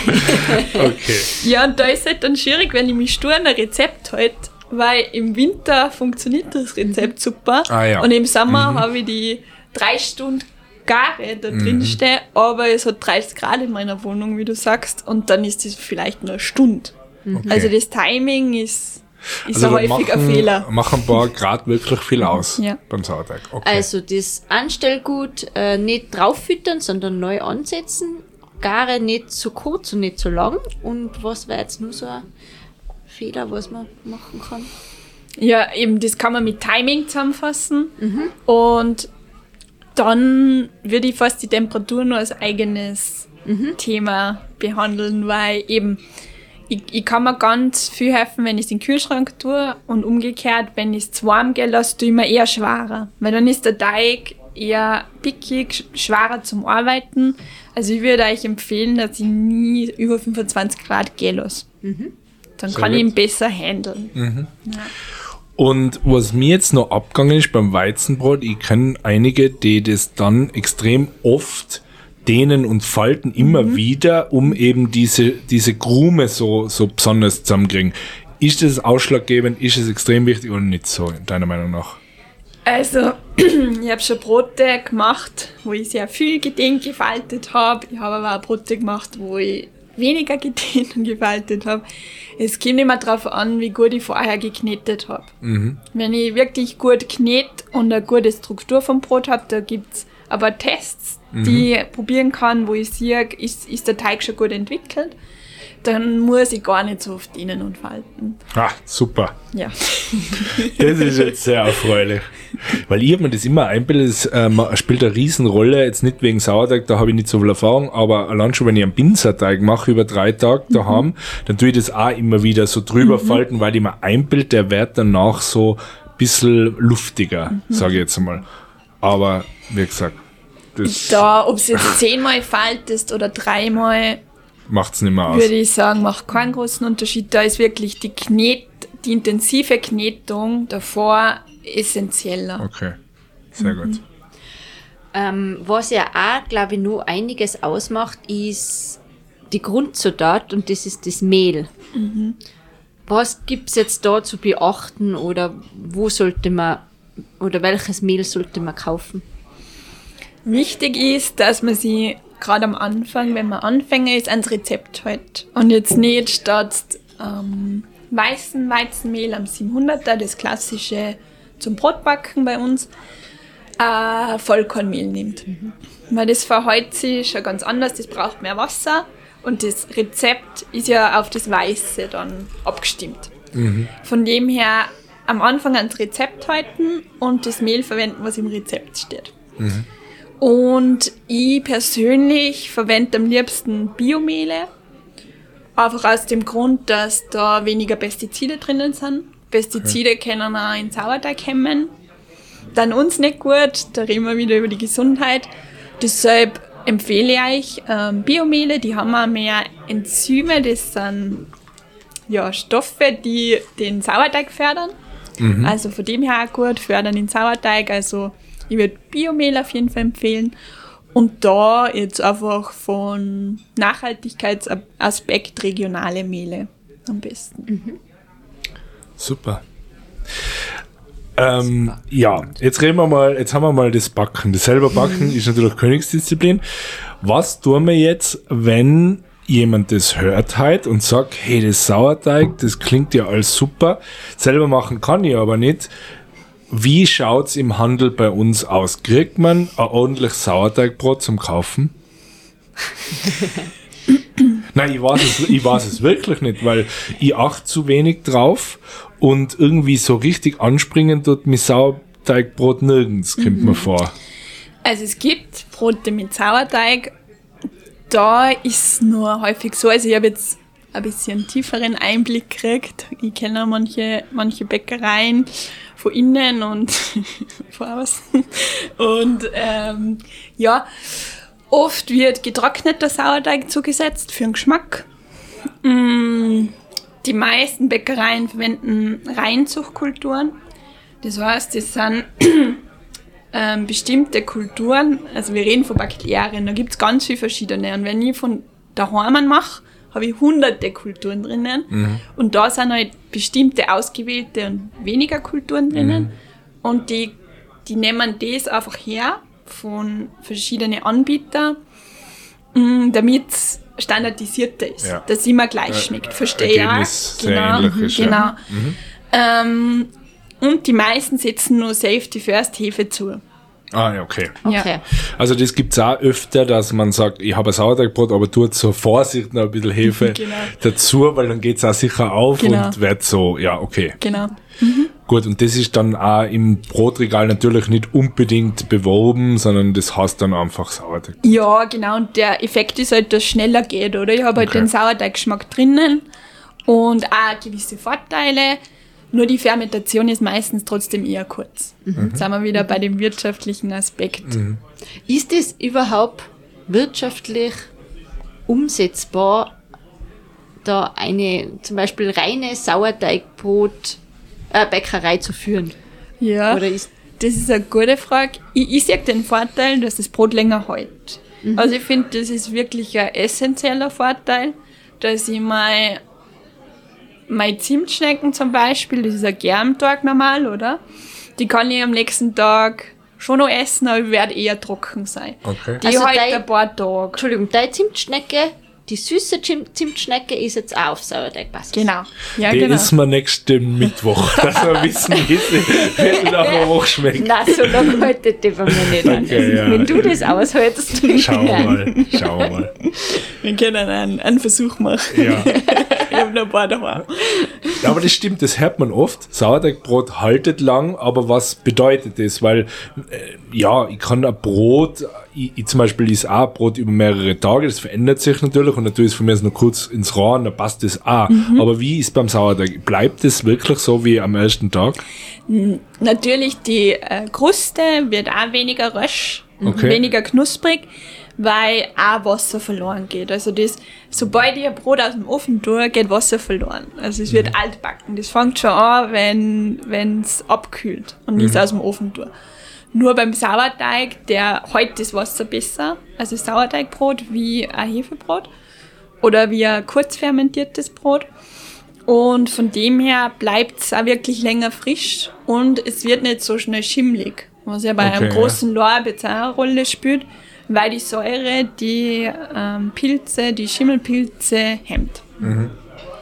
Okay. ja, und da ist halt dann schwierig, wenn ich mich stur an ein Rezept halte, weil im Winter funktioniert das Rezept super Ah, ja. und im Sommer habe ich die 3 Stunden Gare da drin stehen, aber es hat 30 Grad in meiner Wohnung, wie du sagst, und dann ist das vielleicht nur eine Stunde. Okay. Also das Timing ist Also ein da häufiger Fehler. machen ein paar Grad wirklich viel aus Ja. beim Sauerteig. Okay. Also das Anstellgut nicht drauf füttern, sondern neu ansetzen. Gare nicht zu kurz und nicht zu lang. Und was wäre jetzt nur so ein Fehler, was man machen kann? Ja, eben, das kann man mit Timing zusammenfassen. Und dann würde ich fast die Temperatur nur als eigenes Thema behandeln, weil eben, ich kann mir ganz viel helfen, wenn ich es in den Kühlschrank tue und umgekehrt, wenn ich es zu warm gehen lasse, tue ich mir eher schwerer. Weil dann ist der Teig eher pickig, schwerer zum Arbeiten. Also ich würde euch empfehlen, dass ich nie über 25 Grad gehen lasse. Dann Sehr kann ich gut. ihn besser handeln. Und was mir jetzt noch abgegangen ist beim Weizenbrot, ich kenne einige, die das dann extrem oft dehnen und falten immer wieder, um eben diese Krume so besonders zusammenkriegen. Ist das ausschlaggebend? Ist es extrem wichtig oder nicht so, deiner Meinung nach? Also, ich habe schon Brote gemacht, wo ich sehr viel gedehnt gefaltet habe. Ich habe aber auch Brote gemacht, wo ich weniger gedehnt und gefaltet habe. Es kommt immer darauf an, wie gut ich vorher geknetet habe. Wenn ich wirklich gut knete und eine gute Struktur vom Brot habe, da gibt's aber Tests, die ich probieren kann, wo ich sehe, ist der Teig schon gut entwickelt, dann muss ich gar nicht so oft dehnen und falten. Ah, super. Ja. Das ist jetzt sehr erfreulich. Weil ich habe mir das immer einbildet, das spielt eine Riesenrolle, jetzt nicht wegen Sauerteig, da habe ich nicht so viel Erfahrung, aber allein schon, wenn ich einen Pinzerteig mache über 3 Tage daheim, dann tue ich das auch immer wieder so drüber falten, weil ich mir einbild, der wird danach so ein bisschen luftiger, sage ich jetzt einmal. Aber, wie gesagt, das Da, ob es jetzt 10-mal faltest oder 3-mal, macht's nicht mehr aus. würde ich sagen, macht keinen großen Unterschied. Da ist wirklich die intensive Knetung davor essentieller. Okay, sehr gut. Was ja auch, glaube ich, nur einiges ausmacht, ist die Grundzutat und das ist das Mehl. Was gibt's jetzt da zu beachten oder wo sollte man oder welches Mehl sollte man kaufen? Wichtig ist, dass man sie gerade am Anfang, wenn man Anfänger ist, ans Rezept hält. Und jetzt nicht statt weißen Weizenmehl am 700er, das klassische zum Brotbacken bei uns Vollkornmehl nimmt. Weil das verhält sich schon ganz anders, das braucht mehr Wasser und das Rezept ist ja auf das Weiße dann abgestimmt. Von dem her am Anfang ans Rezept halten und das Mehl verwenden, was im Rezept steht. Und ich persönlich verwende am liebsten Biomehle, einfach aus dem Grund, dass da weniger Pestizide drinnen sind. Pestizide können auch in Sauerteig hemmen. Dann uns nicht gut, da reden wir wieder über die Gesundheit. Deshalb empfehle ich euch Biomehle, die haben auch mehr Enzyme, das sind Stoffe, die den Sauerteig fördern. Also von dem her auch gut, fördern den Sauerteig. Also ich würde Biomehl auf jeden Fall empfehlen. Und da jetzt einfach von Nachhaltigkeitsaspekt regionale Mehle am besten. Super. Jetzt haben wir mal das Backen. Das selber Backen ist natürlich Königsdisziplin. Was tun wir jetzt, wenn jemand das hört halt und sagt, hey, das Sauerteig, das klingt ja alles super. Selber machen kann ich aber nicht. Wie schaut's im Handel bei uns aus? Kriegt man ein ordentliches Sauerteigbrot zum Kaufen? Nein, ich weiß es wirklich nicht, weil ich achte zu wenig drauf und irgendwie so richtig anspringen tut mit Sauerteigbrot nirgends, kommt mir vor. Also es gibt Brote mit Sauerteig, da ist nur häufig so, also ich habe jetzt ein bisschen tieferen Einblick gekriegt. Ich kenne manche Bäckereien von innen und von außen. Und oft wird getrockneter Sauerteig zugesetzt für den Geschmack. Die meisten Bäckereien verwenden Reinzuchtkulturen. Das heißt, das sind bestimmte Kulturen, also wir reden von Bakterien, da gibt es ganz viele verschiedene. Und wenn ich von daheim mache, habe ich hunderte Kulturen drinnen. Und da sind halt bestimmte ausgewählte und weniger Kulturen drinnen. Und die nehmen das einfach her von verschiedenen Anbietern, damit es standardisierter ist, dass es immer gleich schmeckt. Verstehe Ergebnis ich auch. Genau. Und die meisten setzen nur Safety First Hefe zu. Ah, ja, okay. Okay. Also das gibt's auch öfter, dass man sagt, ich habe ein Sauerteigbrot, aber tut zur Vorsicht noch ein bisschen Hefe dazu, weil dann geht's auch sicher auf und wird so, ja, okay. Genau. Gut, und das ist dann auch im Brotregal natürlich nicht unbedingt beworben, sondern das heißt dann einfach Sauerteig. Ja, genau. Und der Effekt ist halt, dass es schneller geht, oder? Ich habe halt den Sauerteiggeschmack drinnen und auch gewisse Vorteile. Nur die Fermentation ist meistens trotzdem eher kurz. Jetzt sind wir wieder bei dem wirtschaftlichen Aspekt. Ist es überhaupt wirtschaftlich umsetzbar, da eine zum Beispiel reine Sauerteigbrot-Bäckerei zu führen? Ja, Oder das ist eine gute Frage. Ich sehe den Vorteil, dass das Brot länger hält. Also ich finde, das ist wirklich ein essentieller Vorteil, dass ich meine Zimtschnecken zum Beispiel, das ist ein Germtag normal, oder? Die kann ich am nächsten Tag schon noch essen, aber ich werde eher trocken sein. Okay. Die halt ein paar Tage. Entschuldigung, deine Zimtschnecke, die süße Zimtschnecke ist jetzt auch auf Sauerteig passt. Genau. Ja, Die genau. essen wir nächsten Mittwoch, dass wir wissen, wie sie nach einer Woche schmeckt. Nein, so lange haltet die bei mir nicht an. Okay, ja. Wenn du das aushältst, dann Schauen wir mal. Wir können einen Versuch machen. Ja. Ich habe noch ein paar daheim. Ja, aber das stimmt, das hört man oft. Sauerteigbrot haltet lang, aber was bedeutet das? Weil, ich kann ein Brot, ich zum Beispiel ist auch Brot über mehrere Tage, das verändert sich natürlich und natürlich ist von mir jetzt noch kurz ins Rohr, dann passt das auch. Aber wie ist beim Sauerteig? Bleibt das wirklich so wie am ersten Tag? Natürlich, die Kruste wird auch weniger rösch, Okay. weniger knusprig, weil auch Wasser verloren geht. Also sobald ich ein Brot aus dem Ofen tue, geht Wasser verloren. Also es wird altbacken. Das fängt schon an, wenn es abkühlt und ich es aus dem Ofen tue. Nur beim Sauerteig, der hält das Wasser besser, also Sauerteigbrot, wie ein Hefebrot oder wie ein kurz fermentiertes Brot. Und von dem her bleibt es auch wirklich länger frisch und es wird nicht so schnell schimmlig, was ja bei einem großen Lorb jetzt auch eine Rolle spielt, weil die Säure die Pilze, die Schimmelpilze hemmt.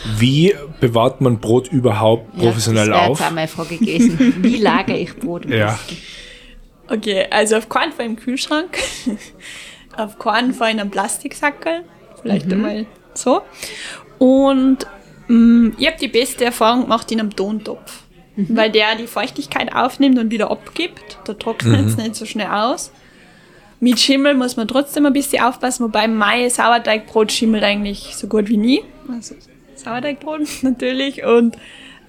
Wie bewahrt man Brot überhaupt professionell das auf? Das wäre jetzt auch meine Frage gewesen. Wie lagere ich Brot? Ja. Okay, also auf keinen Fall im Kühlschrank. Auf keinen Fall in einem Plastiksackerl. Vielleicht einmal so. Und ich habe die beste Erfahrung gemacht in einem Tontopf. Weil der die Feuchtigkeit aufnimmt und wieder abgibt. Da trocknet es nicht so schnell aus. Mit Schimmel muss man trotzdem ein bisschen aufpassen, wobei mein Sauerteigbrot schimmelt eigentlich so gut wie nie. Also Sauerteigbrot natürlich. Und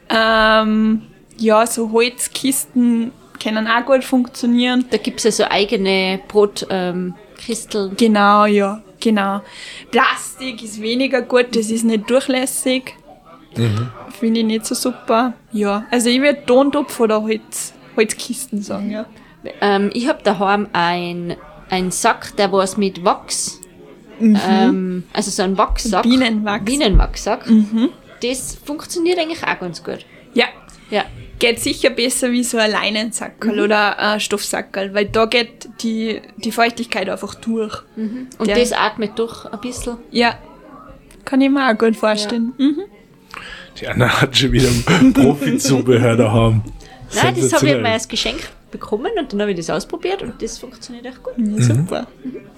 ja, so Holzkisten können auch gut funktionieren. Da gibt es ja so eigene Brotkristeln. Genau, ja, genau. Plastik ist weniger gut, das ist nicht durchlässig. Finde ich nicht so super. Ja, also ich würde Tontopf oder Holzkisten sagen, ja. Ich habe daheim ein Sack, der was mit Wachs, also so ein Wachssack. Bienenwachssack. Das funktioniert eigentlich auch ganz gut. Ja, Ja. geht sicher besser wie so ein Leinensackerl oder ein Stoffsackerl, weil da geht die Feuchtigkeit einfach durch. Und Der- das atmet durch ein bisschen. Ja, kann ich mir auch gut vorstellen. Die Anna hat schon wieder ein Profi-Zubehör daheim. Nein, das habe ich Sensationell. mal als Geschenk bekommen und dann habe ich das ausprobiert und das funktioniert echt gut. Ja, super.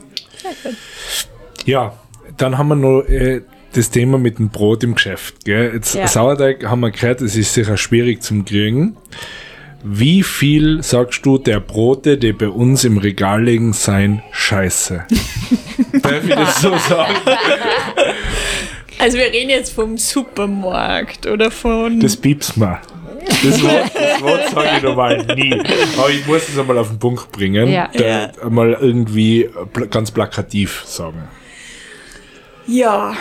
Ja, dann haben wir noch das Thema mit dem Brot im Geschäft. Gell? Jetzt Ja. Sauerteig haben wir gehört, es ist sicher schwierig zum Kriegen. Wie viel, sagst du, der Brote, die bei uns im Regal liegen, seien scheiße? Darf ich das so sagen? Also wir reden jetzt vom Supermarkt oder von... Das piepst mir. Das Wort sage ich normal nie. Aber ich muss es einmal auf den Punkt bringen. Ja. Ja. Einmal irgendwie ganz plakativ sagen. Ja.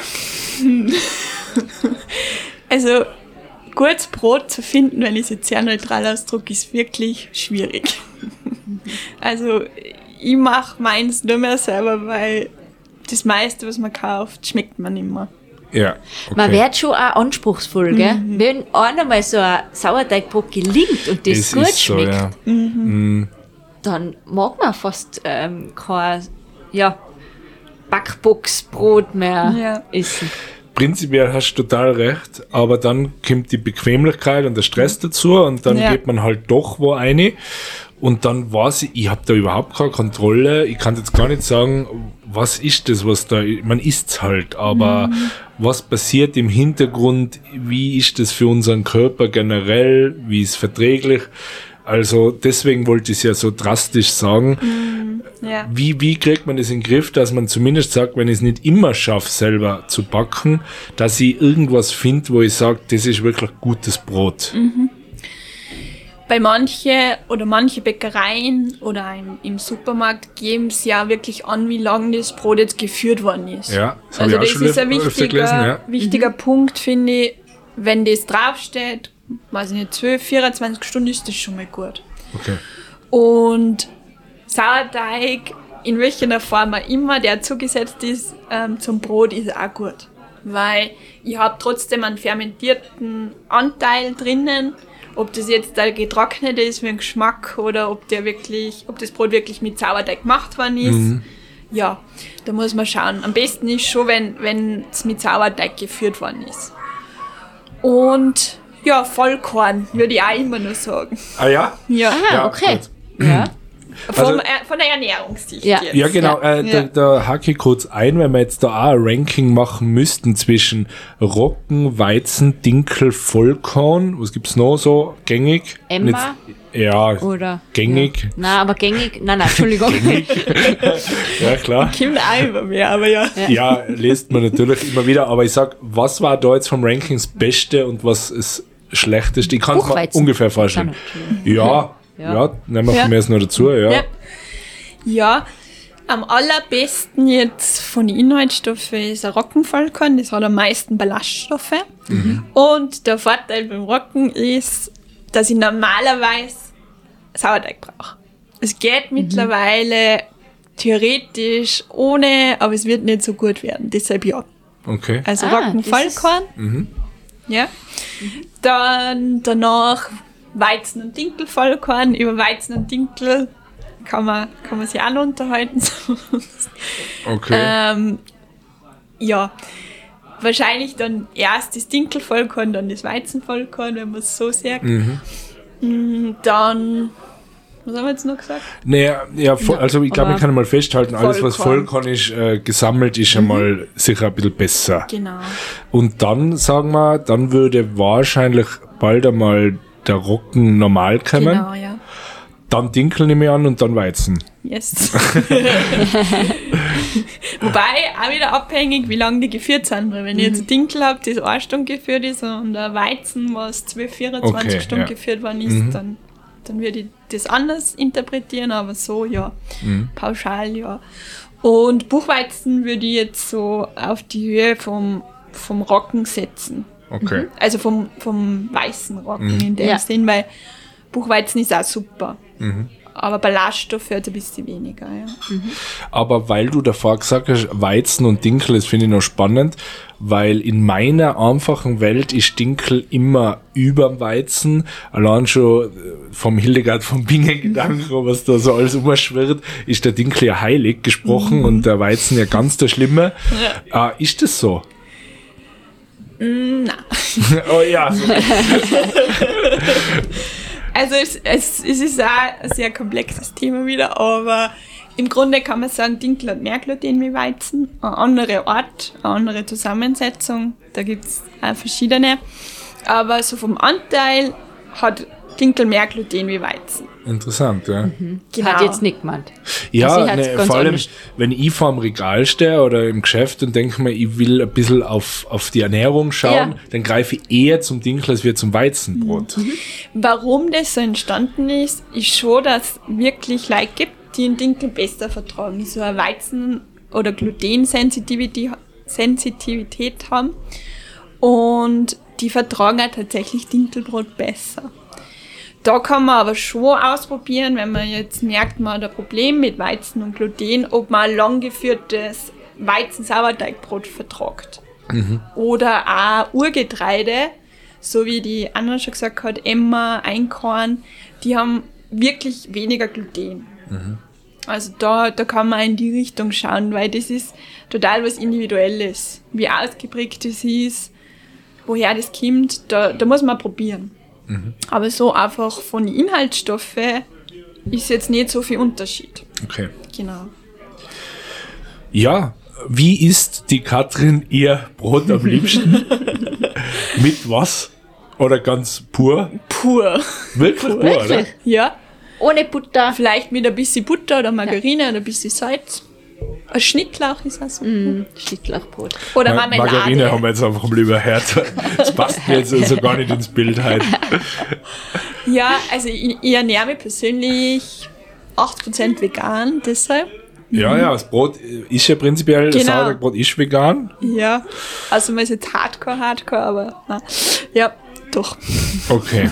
Also, gutes Brot zu finden, wenn ich es jetzt sehr neutral ausdrücke, ist wirklich schwierig. Also, ich mache meins nur mehr selber, weil das meiste, was man kauft, schmeckt man nicht mehr. Ja, okay. Man wird schon auch anspruchsvoll, gell? Wenn einer mal so ein Sauerteigbrot gelingt und das Es gut ist so, schmeckt, ja. dann mag man fast kein Backboxbrot mehr Ja. essen. Prinzipiell hast du total recht, aber dann kommt die Bequemlichkeit und der Stress dazu und dann Ja. geht man halt doch wo rein und dann weiß ich habe da überhaupt keine Kontrolle. Ich kann jetzt gar nicht sagen, was ist das, was da, man isst's halt, aber was passiert im Hintergrund, wie ist das für unseren Körper generell, wie ist verträglich? Also deswegen wollte ich es ja so drastisch sagen. Ja. Wie kriegt man das in den Griff, dass man zumindest sagt, wenn ich es nicht immer schaffe, selber zu backen, dass ich irgendwas finde, wo ich sage, das ist wirklich gutes Brot. Bei manche Bäckereien oder im Supermarkt geben es ja wirklich an, wie lange das Brot jetzt geführt worden ist. Ja, das habe Also ich auch das schon ist ein öfter gelesen. Ja. wichtiger Punkt, finde ich. Wenn das draufsteht, weiß ich nicht, 12, 24 Stunden ist das schon mal gut. Okay. Und Sauerteig, in welcher Form auch immer, der zugesetzt ist zum Brot, ist auch gut. Weil ich habe trotzdem einen fermentierten Anteil drinnen, ob das jetzt der getrocknete ist für den Geschmack oder ob das Brot wirklich mit Sauerteig gemacht worden ist. Ja, da muss man schauen. Am besten ist schon, wenn es mit Sauerteig geführt worden ist. Und ja, Vollkorn würde ich auch immer nur sagen. Ah ja? Ja, Ah, Ja, okay. gut. Ja. von der Ernährungssicht Ja. jetzt. Ja, genau. Ja. Da hake ich kurz ein, wenn wir jetzt da auch ein Ranking machen müssten zwischen Roggen, Weizen, Dinkel, Vollkorn. Was gibt's noch so gängig? Emma? Ja, Oder? gängig. Ja. Nein, aber gängig. Nein, Entschuldigung. Ja, klar. Kommt auch über mehr, aber ja. Ja, liest man natürlich immer wieder, aber ich sag, was war da jetzt vom Ranking das Beste und was ist Schlechteste? Ich kann es mir Buchweizen. ungefähr vorstellen. Ja, ja, nehmen wir Ja. von mir jetzt noch dazu, ja. Ja. Ja, am allerbesten jetzt von den Inhaltsstoffen ist ein Roggenvollkorn, das hat am meisten Ballaststoffe. Und der Vorteil beim Roggen ist, dass ich normalerweise Sauerteig brauche. Es geht mittlerweile theoretisch ohne, aber es wird nicht so gut werden. Deshalb ja. Okay. Also Ah, Roggenvollkorn. Ja. Dann danach Weizen- und Dinkelvollkorn. Über Weizen und Dinkel kann man sich auch noch unterhalten. Okay. Ja. wahrscheinlich dann erst das Dinkelvollkorn, dann das Weizenvollkorn, wenn man es so sagt. Dann, was haben wir jetzt noch gesagt? Naja, also ich glaube, ich kann mal festhalten, alles was Vollkorn ist, gesammelt ist einmal sicher ein bisschen besser. Genau. Und dann, sagen wir, dann würde wahrscheinlich bald einmal der Roggen normal kommen. Genau, ja. Dann Dinkel nehme ich an und dann Weizen. Yes. Wobei, auch wieder abhängig, wie lange die geführt sind. Weil wenn ich jetzt ein Dinkel habe, das 1 Stunde geführt ist und ein Weizen, was 12, 24 Stunden geführt worden ist, dann würde ich das anders interpretieren, aber so, ja, pauschal, ja. Und Buchweizen würde ich jetzt so auf die Höhe vom Roggen setzen. Okay. Also vom weißen Roggen in dem Sinn, weil Buchweizen ist auch super. Aber Ballaststoffe hat ein bisschen weniger, ja. Aber weil du davor gesagt hast, Weizen und Dinkel, das finde ich noch spannend, weil in meiner einfachen Welt ist Dinkel immer über Weizen. Allein schon vom Hildegard von Bingen Gedanken, was da so alles umschwirrt, ist der Dinkel ja heilig gesprochen und der Weizen ja ganz der Schlimme. Ja. Ist das so? Nein. Oh ja. So. Also es ist auch ein sehr komplexes Thema wieder, aber im Grunde kann man sagen, Dinkel hat mehr Gluten wie Weizen, eine andere Art, eine andere Zusammensetzung, da gibt es auch verschiedene, aber so vom Anteil hat Dinkel mehr Gluten wie Weizen. Interessant, ja. Genau. Hat jetzt nicht gemeint. Ja, vor allem, wenn ich vor dem Regal stehe oder im Geschäft und denke mir, ich will ein bisschen auf die Ernährung schauen, dann greife ich eher zum Dinkel als wir zum Weizenbrot. Warum das so entstanden ist schon, dass es wirklich Leute gibt, die den Dinkel besser vertragen, die so eine Weizen- oder Glutensensitivität haben und die vertragen auch tatsächlich Dinkelbrot besser. Da kann man aber schon ausprobieren, wenn man jetzt merkt, man hat ein Problem mit Weizen und Gluten, ob man ein langgeführtes Weizen-Sauerteigbrot vertragt. Oder auch Urgetreide, so wie die Anna schon gesagt hat, Emmer, Einkorn, die haben wirklich weniger Gluten. Also da kann man in die Richtung schauen, weil das ist total was Individuelles. Wie ausgeprägt das ist, woher das kommt, da muss man probieren. Aber so einfach von den Inhaltsstoffen ist jetzt nicht so viel Unterschied. Okay. Genau. Ja, wie isst die Katrin ihr Brot am liebsten? Mit was? Oder ganz pur? Pur. Wirklich pur, oder? Ja. Ohne Butter. Vielleicht mit ein bisschen Butter oder Margarine oder ein bisschen Salz. Ein Schnittlauch ist auch so. Schnittlauchbrot. Oder Marmelade. Margarine haben wir jetzt einfach mal überhört. Das passt mir jetzt also gar nicht ins Bild heute. Ja, also ich ernähre mich persönlich 8% vegan, deshalb. Ja, das Brot ist ja prinzipiell, das Sauerteigbrot ist vegan. Ja, also man ist jetzt Hardcore, aber nein. Ja, doch. Okay.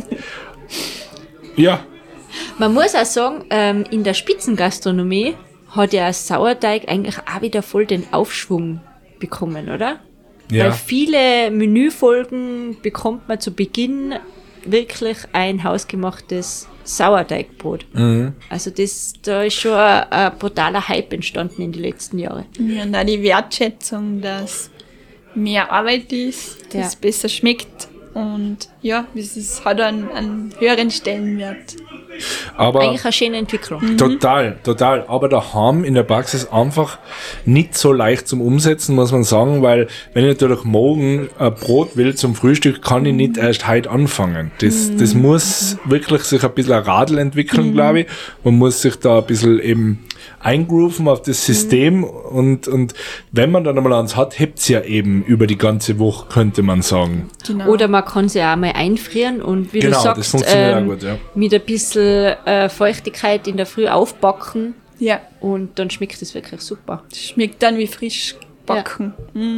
Ja. Man muss auch sagen, in der Spitzengastronomie hat ja Sauerteig eigentlich auch wieder voll den Aufschwung bekommen, oder? Ja. Weil viele Menüfolgen bekommt man zu Beginn wirklich ein hausgemachtes Sauerteigbrot. Also da ist schon ein brutaler Hype entstanden in den letzten Jahren. Ja, und auch die Wertschätzung, dass mehr Arbeit ist, dass es besser schmeckt und ja, es hat einen höheren Stellenwert. Aber eigentlich eine schöne Entwicklung. Total. Aber daheim in der Praxis einfach nicht so leicht zum Umsetzen, muss man sagen, weil wenn ich natürlich morgen ein Brot will zum Frühstück, kann ich nicht erst heute anfangen. Das muss wirklich sich ein bisschen ein Radl entwickeln, glaube ich. Man muss sich da ein bisschen eben eingrooven auf das System und wenn man dann einmal eins hat, hebt's ja eben über die ganze Woche, könnte man sagen. Genau. Oder man kann sie auch mal einfrieren und wie du Das sagst, funktioniert auch gut, ja. mit ein bisschen Feuchtigkeit in der Früh aufbacken Ja, und dann schmeckt es wirklich super. schmeckt dann wie frisch backen.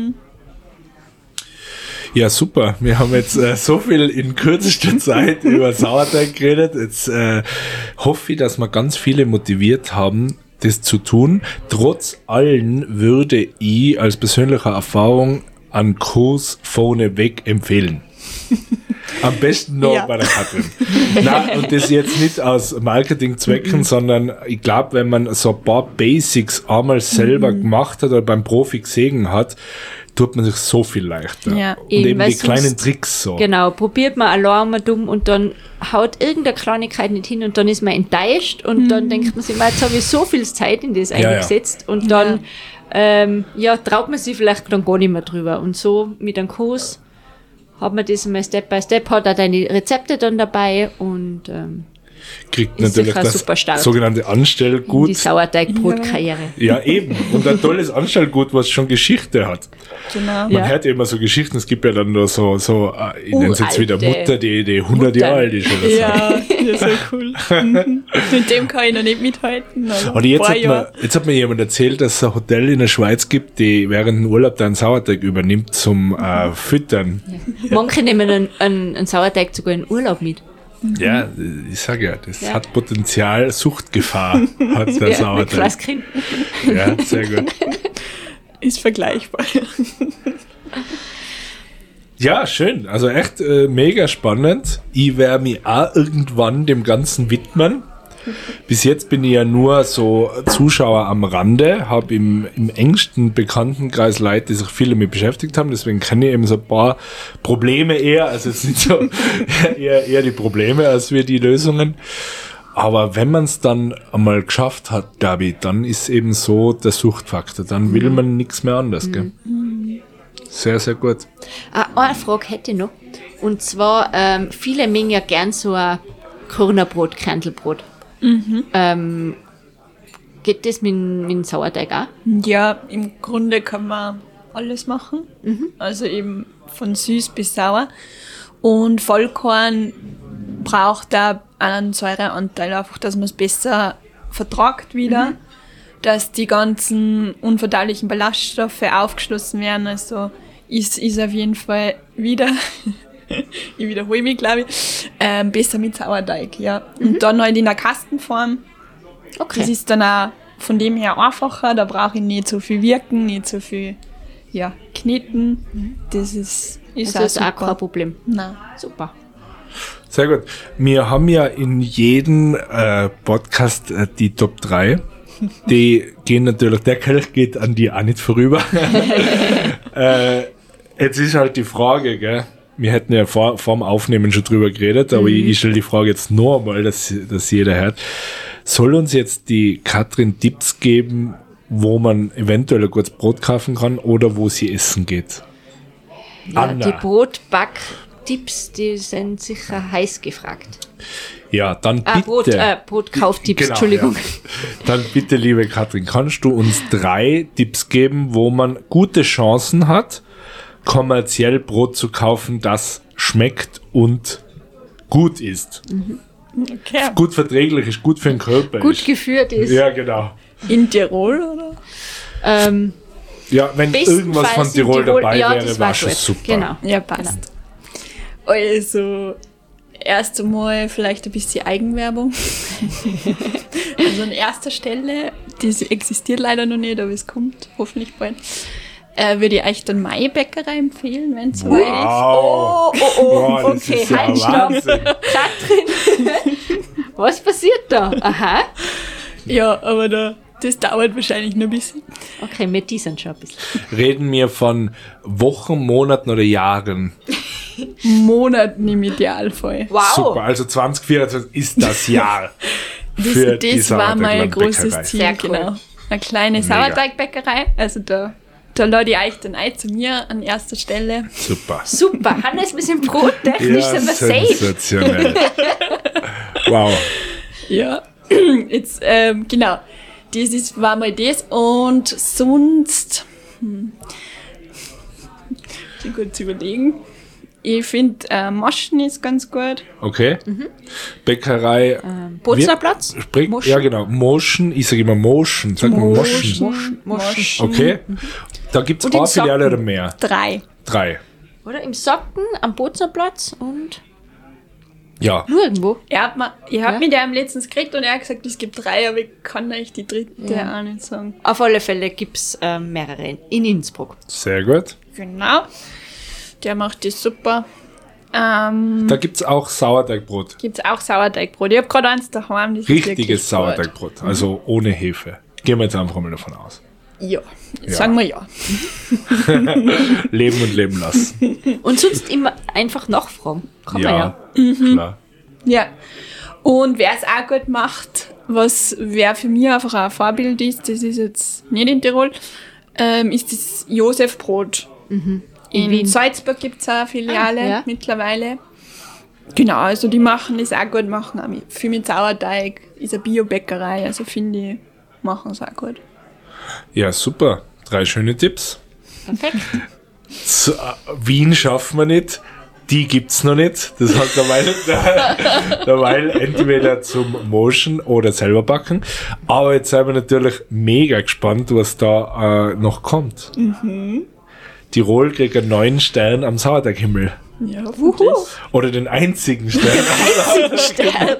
Ja, super. Wir haben jetzt so viel in kürzester Zeit über Sauerteig geredet. Jetzt hoffe ich, dass wir ganz viele motiviert haben, das zu tun. Trotz allem würde ich als persönliche Erfahrung einen Kurs vorneweg empfehlen. Am besten noch bei der Katrin. Nein, und das jetzt nicht aus Marketingzwecken, sondern ich glaube, wenn man so ein paar Basics einmal selber gemacht hat oder beim Profi gesehen hat, tut man sich so viel leichter. Ja, und eben weil die kleinen sonst- Tricks so. Genau, probiert man allein mal dumm und dann haut irgendeine Kleinigkeit nicht hin und dann ist man enttäuscht und dann denkt man sich, jetzt habe ich so viel Zeit in das eingesetzt und dann traut man sich vielleicht dann gar nicht mehr drüber. Und so mit einem Kurs hat man das mal Step by Step, hat auch deine Rezepte dann dabei und Kriegt ist natürlich sicher ein das super Start. sogenannte die Anstellgut. Sauerteigbrotkarriere. Ja, eben. Und ein tolles Anstellgut, was schon Geschichte hat. Genau. Man Ja. hört ja immer so Geschichten, es gibt ja dann nur so ich nenne es jetzt wieder Uralte Mutter, die 100 Jahre alt ist oder so. Ja, ja, so cool. Mit dem kann ich noch nicht mithalten. Aber Und jetzt ein paar Jahre. hat mir jemand erzählt, dass es ein Hotel in der Schweiz gibt, die während dem Urlaub dann Sauerteig übernimmt zum Füttern. Manche nehmen einen Sauerteig sogar in Urlaub mit. Ja, ich sage ja, das Ja. hat Potenzial, Suchtgefahr hat der Ja, mit Sauerteig. Flaskin. Ja, sehr gut. Ist vergleichbar. Ja, schön. Also echt mega spannend. Ich werde mich auch irgendwann dem Ganzen widmen. Bis jetzt bin ich ja nur so Zuschauer am Rande, habe im engsten Bekanntenkreis Leute, die sich viel damit beschäftigt haben, deswegen kenne ich eben so ein paar Probleme eher, also es sind so eher die Probleme als wir die Lösungen. Aber wenn man es dann einmal geschafft hat, glaube ich, dann ist eben so der Suchtfaktor, dann will man nichts mehr anders. Gell? Sehr, sehr gut. Eine Frage hätte ich noch. Und zwar, viele mengen ja gern so ein Körnerbrot, Kerntelbrot. Geht das mit dem Sauerteig auch? Ja, im Grunde kann man alles machen. Also eben von süß bis sauer. Und Vollkorn braucht da einen Säureanteil, einfach, dass man es besser vertragt wieder, dass die ganzen unverdaulichen Ballaststoffe aufgeschlossen werden. Also ist auf jeden Fall wieder, ich wiederhole mich, glaube ich, besser mit Sauerteig. Ja. Und dann halt in einer Kastenform. Okay. Das ist dann auch von dem her einfacher, da brauche ich nicht so viel wirken, nicht so viel kneten. Das ist also auch ist auch super. kein Problem. Nein. Super. Sehr gut. Wir haben ja in jedem Podcast die Top 3. Die gehen natürlich, der Kelch geht an die auch nicht vorüber. Jetzt ist halt die Frage, gell? Wir hätten ja vor dem Aufnehmen schon drüber geredet, aber ich stelle die Frage jetzt nur einmal, dass jeder hört. Soll uns jetzt die Katrin Tipps geben, wo man eventuell ein gutes Brot kaufen kann oder wo sie essen geht? Ja, Anna. die Brotbacktipps, die sind sicher heiß gefragt. Ja, dann bitte. Brotkauftipps, Genau, Entschuldigung. ja. Dann bitte, liebe Katrin, kannst du uns 3 Tipps geben, wo man gute Chancen hat, kommerziell Brot zu kaufen, das schmeckt und gut ist. Okay. Gut verträglich ist, gut für den Körper Gut ist. geführt ist. Ja, genau. In Tirol, oder? Ja, wenn irgendwas von bestenfalls in Tirol dabei ja, wäre, das war war schon gut. super. Genau. Ja, passt. Also, erst einmal vielleicht ein bisschen Eigenwerbung. Also an erster Stelle, das existiert leider noch nicht, aber es kommt hoffentlich bald. Würde ich euch dann meine Bäckerei empfehlen, wenn es soweit ist. Wow. Wow, das okay, ist ja halt, stopp. Wahnsinn. Katrin, was passiert da? Aha. Ja, aber das dauert wahrscheinlich noch ein bisschen. Okay, wir teasern schon ein bisschen. Reden wir von Wochen, Monaten oder Jahren? Monaten im Idealfall. Wow. Super, also 2024 ist das Jahr für die Das war mein großes Sauerteigbäckerei. Ziel, Sehr cool. genau. Eine kleine Mega. Sauerteigbäckerei. Also da lade ich euch dann ein zu mir an erster Stelle. Super. Super, Hannes, wir sind brottechnisch, Ja, sind wir safe. sensationell. Wow. Ja, jetzt, genau. War mal das. Und sonst, ich kurz überlegen. Ich finde, Maschen ist ganz gut. Okay. Bäckerei. Boznerplatz? Moschen? Ja, genau. Motion. Ich sage immer Motion. Sag mal Motion. Moschen. Okay. Da gibt es Und in eine Filiale Socken. oder mehr? 3. 3. Oder im Socken, am Boznerplatz und Ja. nur irgendwo. Ich hab Ja? mit einem letztens gekriegt und er hat gesagt, es gibt 3, aber ich kann euch die dritte auch nicht sagen. Auf alle Fälle gibt es mehrere in Innsbruck. Sehr gut. Genau. Der macht das super. Da gibt es auch Sauerteigbrot. Gibt es auch Sauerteigbrot. Ich habe gerade eins daheim. Das ist wirklich Richtiges gut. Sauerteigbrot. Also ohne Hefe. Gehen wir jetzt einfach mal davon aus. Ja, Ja. sagen wir ja. Leben und leben lassen. Und sonst immer einfach nachfragen. Kann man ja. Klar. Ja. Und wer es auch gut macht, wer für mich einfach auch ein Vorbild ist, das ist jetzt nicht in Tirol, ist das Josef-Brot. In In Wien. Salzburg gibt es auch eine Filiale ja. mittlerweile. Genau, also die machen das auch gut, machen auch viel mit Sauerteig, ist eine Bio-Bäckerei, also finde ich, machen es auch gut. Ja, super. 3 schöne Tipps. Perfekt. So, Wien schaffen wir nicht. Die gibt's noch nicht. Das hat derweil entweder zum Moschen oder selber backen. Aber jetzt sind wir natürlich mega gespannt, was da noch kommt. Tirol kriegt einen 9 Stern am Sauerteighimmel. Ja, wuhu. Oder den einzigen Stern. Stern.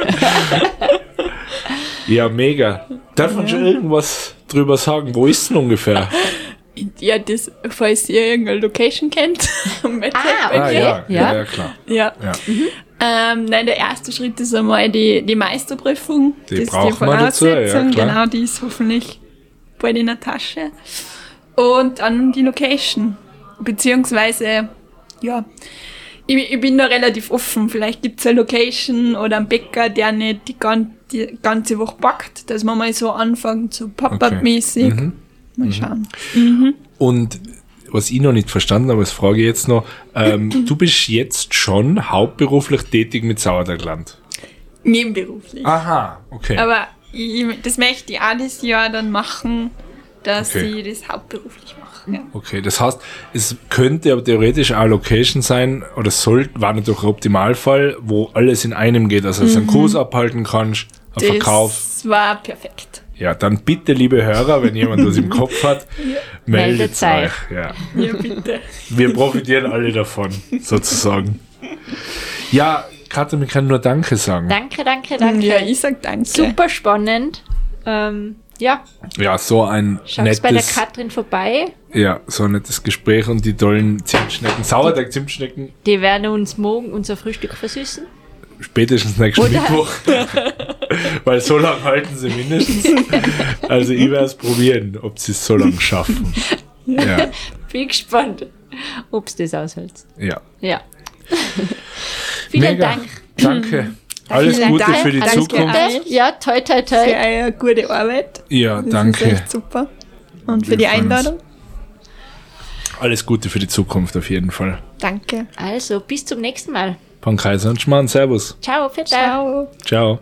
Ja, mega. Darf man schon irgendwas drüber sagen? Wo ist denn ungefähr? Ja, das, falls ihr irgendeine Location kennt. Okay. Ja, klar. Ja. Ja. Nein, der erste Schritt ist einmal die Meisterprüfung. Die das ist braucht die man dazu, ja, Voraussetzung. klar. Genau, die ist hoffentlich bald in der Tasche. Und dann die Location. Beziehungsweise, ja, ich bin da relativ offen. Vielleicht gibt es eine Location oder einen Bäcker, der nicht die ganze Woche backt, dass man mal so anfängt, so Pop-Up-mäßig. Mal schauen. Und was ich noch nicht verstanden habe, das frage ich jetzt noch, du bist jetzt schon hauptberuflich tätig mit Sauerteigland. Nebenberuflich. Aha, okay. Aber das möchte ich auch dieses Jahr dann machen, dass Okay. ich das hauptberuflich mache. Ja. Okay, das heißt, es könnte aber theoretisch auch eine Location sein, oder war natürlich ein Optimalfall, wo alles in einem geht, also dass du einen Kurs abhalten kannst, einen Verkauf. Das war perfekt. Ja, dann bitte, liebe Hörer, wenn jemand was im Kopf hat, meldet Meldet euch. euch. Ja. Ja, bitte. Wir profitieren alle davon, sozusagen. Ja, Katja, ich kann nur Danke sagen. Danke. Ja, ich sag danke. Super spannend. Ja, Ja, so ein schaut bei der nettes, Katrin vorbei. ja, so ein nettes Gespräch und die tollen Zimtschnecken, Sauerteig-Zimtschnecken, Die werden uns morgen unser Frühstück versüßen. spätestens nächsten Oder- Mittwoch. Weil so lange halten sie mindestens. Also ich werde es probieren, ob sie es so lange schaffen. Ja, Bin gespannt, ob es das aushält. ja. Ja. Vielen Mega. Dank. Danke. Alles Vielen Gute Dank. für die Alles Zukunft. Gute. Ja, toi. Für eure gute Arbeit. Ja, Das ist danke. echt super. Und für Wir die freuen uns. Einladung. Alles Gute für die Zukunft auf jeden Fall. Danke. Also, bis zum nächsten Mal. Von Kaiser und Schmarrn, Servus. Ciao, für Ciao. Ciao.